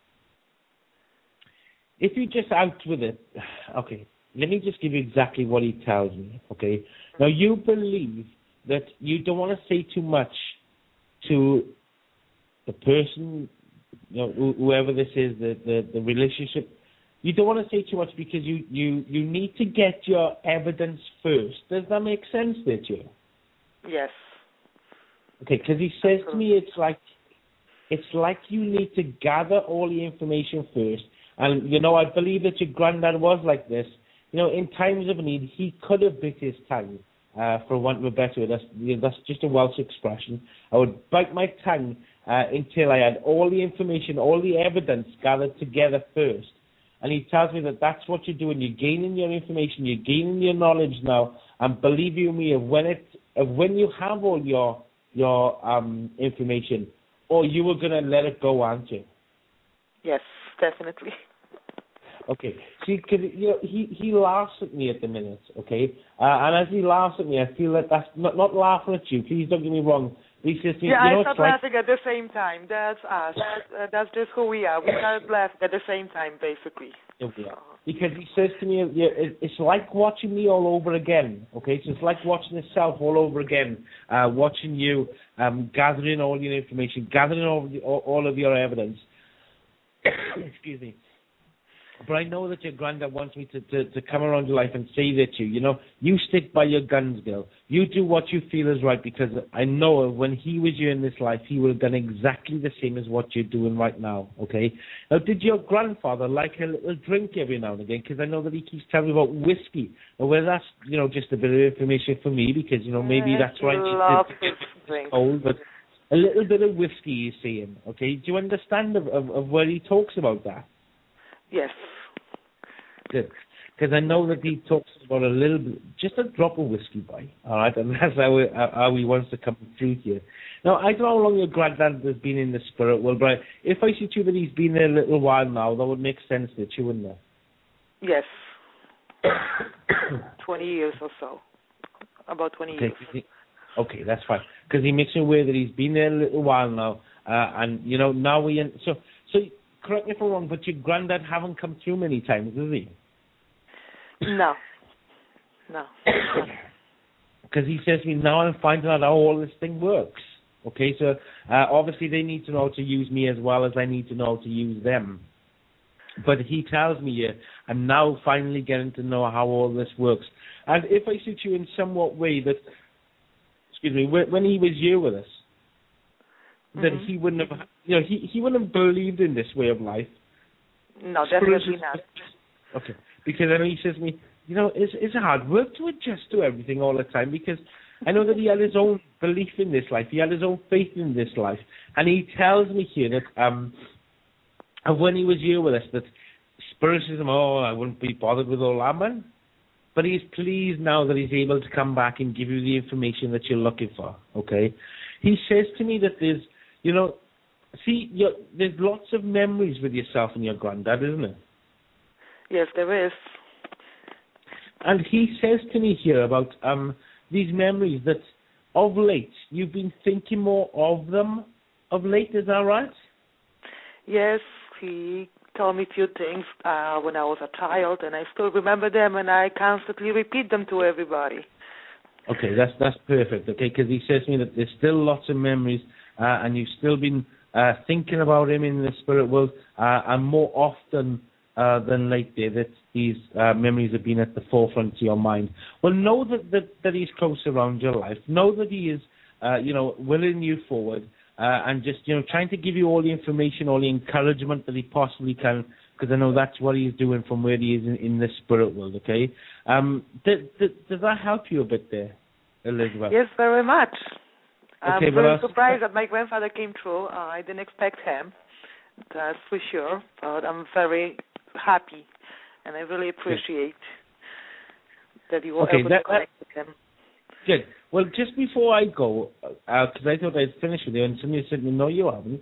if you just out with it, okay, let me just give you exactly what he tells me, okay? Now, you believe that you don't want to say too much to the person, you know, wh- whoever this is, the, the, the relationship. You don't want to say too much because you, you, you need to get your evidence first. Does that make sense to you? Yes. Okay, because he says to me it's like it's like you need to gather all the information first. And, you know, I believe that your granddad was like this. You know, in times of need, he could have bit his tongue, uh, for want of a better word. That's, you know, that's just a Welsh expression. I would bite my tongue uh, until I had all the information, all the evidence gathered together first. And he tells me that that's what you're doing. You're gaining your information. You're gaining your knowledge now. And believe you me, when it, when you have all your your um, information, or you were going to let it go, aren't you? Yes, definitely. Okay. See, cause, you know, he, he laughs at me at the minute, okay? Uh, and as he laughs at me, I feel that that's not, not laughing at you. Please don't get me wrong. He says, Yeah, you know, I start it's like, laughing at the same time. That's us. That's, uh, that's just who we are. We start laughing at the same time, basically. okay. Because he says to me, yeah, it, it's like watching me all over again, okay? So it's like watching yourself all over again, uh, watching you, um, gathering all your information, gathering all, the, all, all of your evidence. Excuse me. But I know that your granddad wants me to, to, to come around your life and say that to you, you know, you stick by your guns, girl. You do what you feel is right, because I know when he was you in this life, he would have done exactly the same as what you're doing right now, okay? Now, did your grandfather like a little drink every now and again? Because I know that he keeps telling me about whiskey. Now, whether that's, you know, just a bit of information for me, because, you know, maybe yes, that's right. Love to drink. Old, but a little bit of whiskey, he's saying, okay? Do you understand of, of, of where he talks about that? Yes. Good. Because I know that he talks about a little bit, just a drop of whiskey, boy. All right, and that's how, we, how he wants to come through here. Now, I don't know how long your granddad has been in the spirit world, but if I see to you that he's been there a little while now, that would make sense to you, wouldn't it? Yes. twenty years or so. About twenty okay, years. he, okay, that's fine. Because he makes me aware that he's been there a little while now, uh, and, you know, now we... In, so, so correct me if I'm wrong, but your granddad haven't come through many times, has he? No. No. Because he says to me, now I'm finding out how all this thing works. Okay, so uh, obviously they need to know how to use me as well as I need to know how to use them. But he tells me, uh, I'm now finally getting to know how all this works. And if I suit you in somewhat way that, excuse me, when, when he was here with us, mm-hmm. that he wouldn't have, you know, he, he wouldn't have believed in this way of life. No, definitely not. Okay. Because I know he says to me, you know, it's, it's hard work to adjust to everything all the time because I know that he had his own belief in this life. He had his own faith in this life. And he tells me here that um, when he was here with us, that Spiritism, oh, I wouldn't be bothered with all that, man. But he's pleased now that he's able to come back and give you the information that you're looking for, okay? He says to me that there's, you know, see, you're, there's lots of memories with yourself and your granddad, isn't it? Yes, there is. And he says to me here about um, these memories that of late, you've been thinking more of them of late, is that right? Yes, he told me a few things uh, when I was a child, and I still remember them, and I constantly repeat them to everybody. Okay, that's that's perfect, okay, because he says to me that there's still lots of memories, uh, and you've still been uh, thinking about him in the spirit world, uh, and more often uh, than lately that these uh, memories have been at the forefront of your mind. Well, know that, that, that he's close around your life. Know that he is, uh, you know, willing you forward, uh, and just, you know, trying to give you all the information, all the encouragement that he possibly can, because I know that's what he's doing from where he is in, in the spirit world, okay? Um, th- th- does that help you a bit there, Elizabeth? Yes, very much. Okay, I'm very well, surprised that my grandfather came through. Uh, I didn't expect him, that's for sure, but I'm very happy, and I really appreciate that you were okay, able that, to connect with him. Good. Well, just before I go, because uh, I thought I'd finished with you, and somebody said, no, you haven't.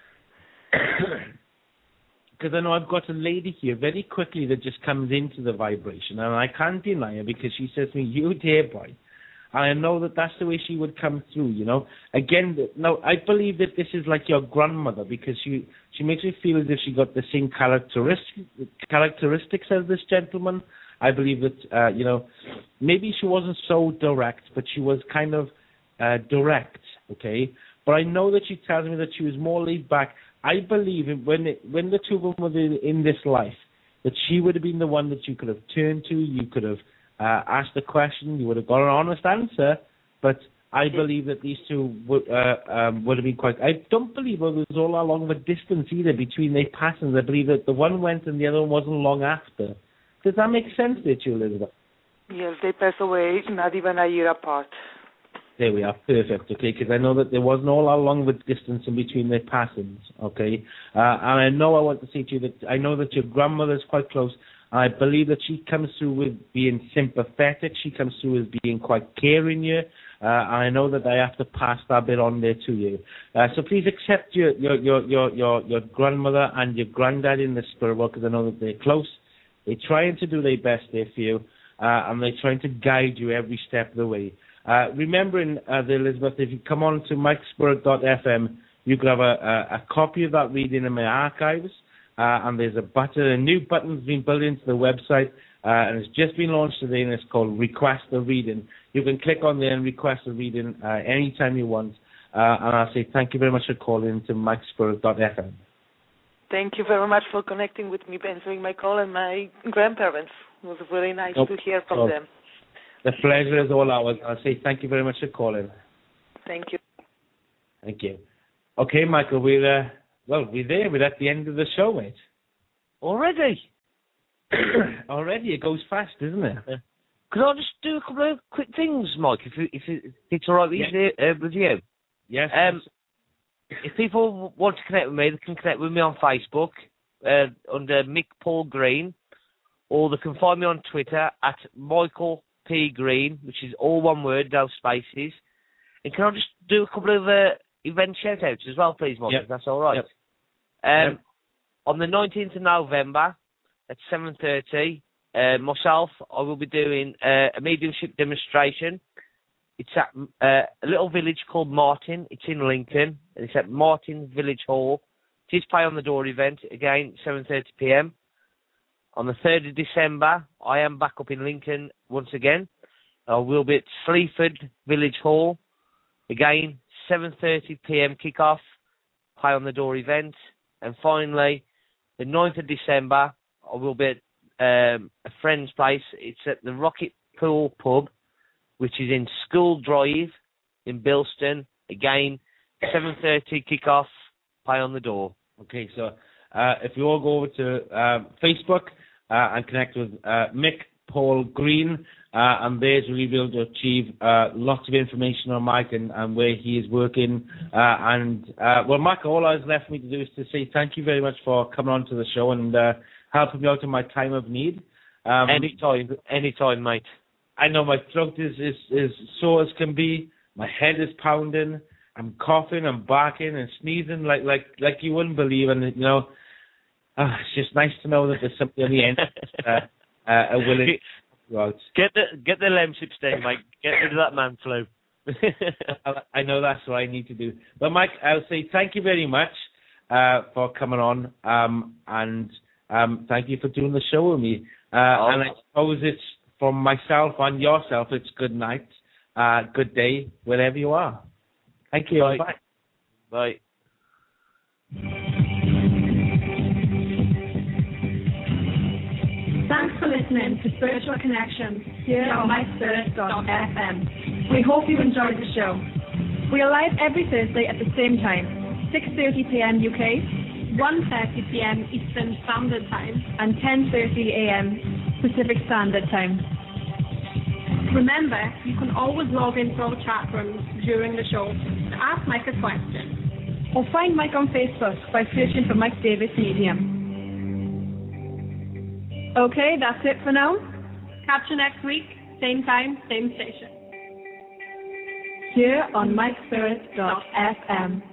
Because I know I've got a lady here very quickly that just comes into the vibration, and I can't deny her because she says to me, you dear boy. And I know that that's the way she would come through, you know. Again, now, I believe that this is like your grandmother because she, she makes me feel as if she got the same characteristic, characteristics as this gentleman. I believe that, uh, you know, maybe she wasn't so direct, but she was kind of uh, direct, okay? But I know that she tells me that she was more laid back. I believe when it, when the two of them were in this life, that she would have been the one that you could have turned to, you could have uh, asked a question, you would have got an honest answer, but I believe that these two would, uh, um, would have been quite... I don't believe it was all that long of a distance either between their passings. I believe that the one went and the other one wasn't long after. Does that make sense to you, Elizabeth? Yes, they passed away not even a year apart. There we are, perfect, okay, because I know that there wasn't all that long of a distance in between their passings, okay? Uh, and I know I want to say to you that I know that your grandmother is quite close. I believe that she comes through with being sympathetic. She comes through as being quite caring here. Uh, and I know that I have to pass that bit on there to you. Uh, so please accept your, your, your, your, your, your grandmother and your granddad in the spirit world because I know that they're close. They're trying to do their best there for you. Uh, and they're trying to guide you every step of the way. Uh, remembering, uh, the Elizabeth, if you come on to mike spirit dot f m, you can have a, a, a copy of that reading in my archives. Uh, and there's a button, a new button's been built into the website, uh, and it's just been launched today, and it's called Request a Reading. You can click on there and request a reading uh, anytime you want. Uh, and I'll say thank you very much for calling to mike spirit dot f m. Thank you very much for connecting with me, answering my call, and my grandparents. It was really nice nope. to hear from oh. them. The pleasure is all ours. I'll say thank you very much for calling. Thank you. Thank you. Okay, Michael, we're, uh, well, we're there. We're at the end of the show, mate. Already? Already? It goes fast, isn't it? Yeah. Could I just do a couple of quick things, Mike, if, if it's all right with, yeah. you, uh, with you? Yes. Um, if people want to connect with me, they can connect with me on Facebook uh, under Mick Paul Green, or they can find me on Twitter at Michael P. Green, which is all one word, no spaces. And can I just do a couple of uh, event shout-outs as well, please, Mike, yep. if that's all right? Yep. Um, yep. On the nineteenth of November at seven thirty, uh, myself, I will be doing uh, a mediumship demonstration. It's at uh, a little village called Martin. It's in Lincoln. And it's at Martin Village Hall. It is pay on the door event, again, seven thirty p m. On the third of December, I am back up in Lincoln once again. I will be at Sleaford Village Hall. Again, seven thirty p m kickoff, pay on the door event. And finally, the ninth of December, I will be at um, a friend's place. It's at the Rocket Pool Pub, which is in School Drive in Bilston. Again, seven thirty kickoff, pay on the door. Okay, so uh, if you all go over to uh, Facebook uh, and connect with uh, Mick, Paul, Green, uh, and there's where you'll be able to achieve uh, lots of information on Mike and, and where he is working. Uh, and, uh, well, Mike, all I've left me to do is to say thank you very much for coming on to the show and uh, helping me out in my time of need. Um, anytime, anytime, mate. I know my throat is, is, is sore as can be. My head is pounding. I'm coughing, I'm barking and sneezing like like like you wouldn't believe. And, you know, uh, it's just nice to know that there's somebody on the end uh, uh, willing to go out. Get the, get the Lemsip stain, mate. Get rid of that man flu. I know that's what I need to do. But, Mike, I'll say thank you very much uh, for coming on, um, and um, thank you for doing the show with me. Uh, oh. And I suppose it's from myself and yourself, it's good night, uh, good day, wherever you are. Thank you. Bye. Bye. Bye. Thanks for listening to Spiritual Connections here on my spirit dot f m. We hope you enjoyed the show. We are live every Thursday at the same time, six thirty p.m. U K, one thirty p.m. Eastern Standard Time, and ten thirty a.m. Pacific Standard Time. Remember, you can always log into our chat rooms during the show to ask Mike a question. Or find Mike on Facebook by searching for Mike Davis Medium. Okay, that's it for now. Catch you next week, same time, same station. Here on my spirit dot f m.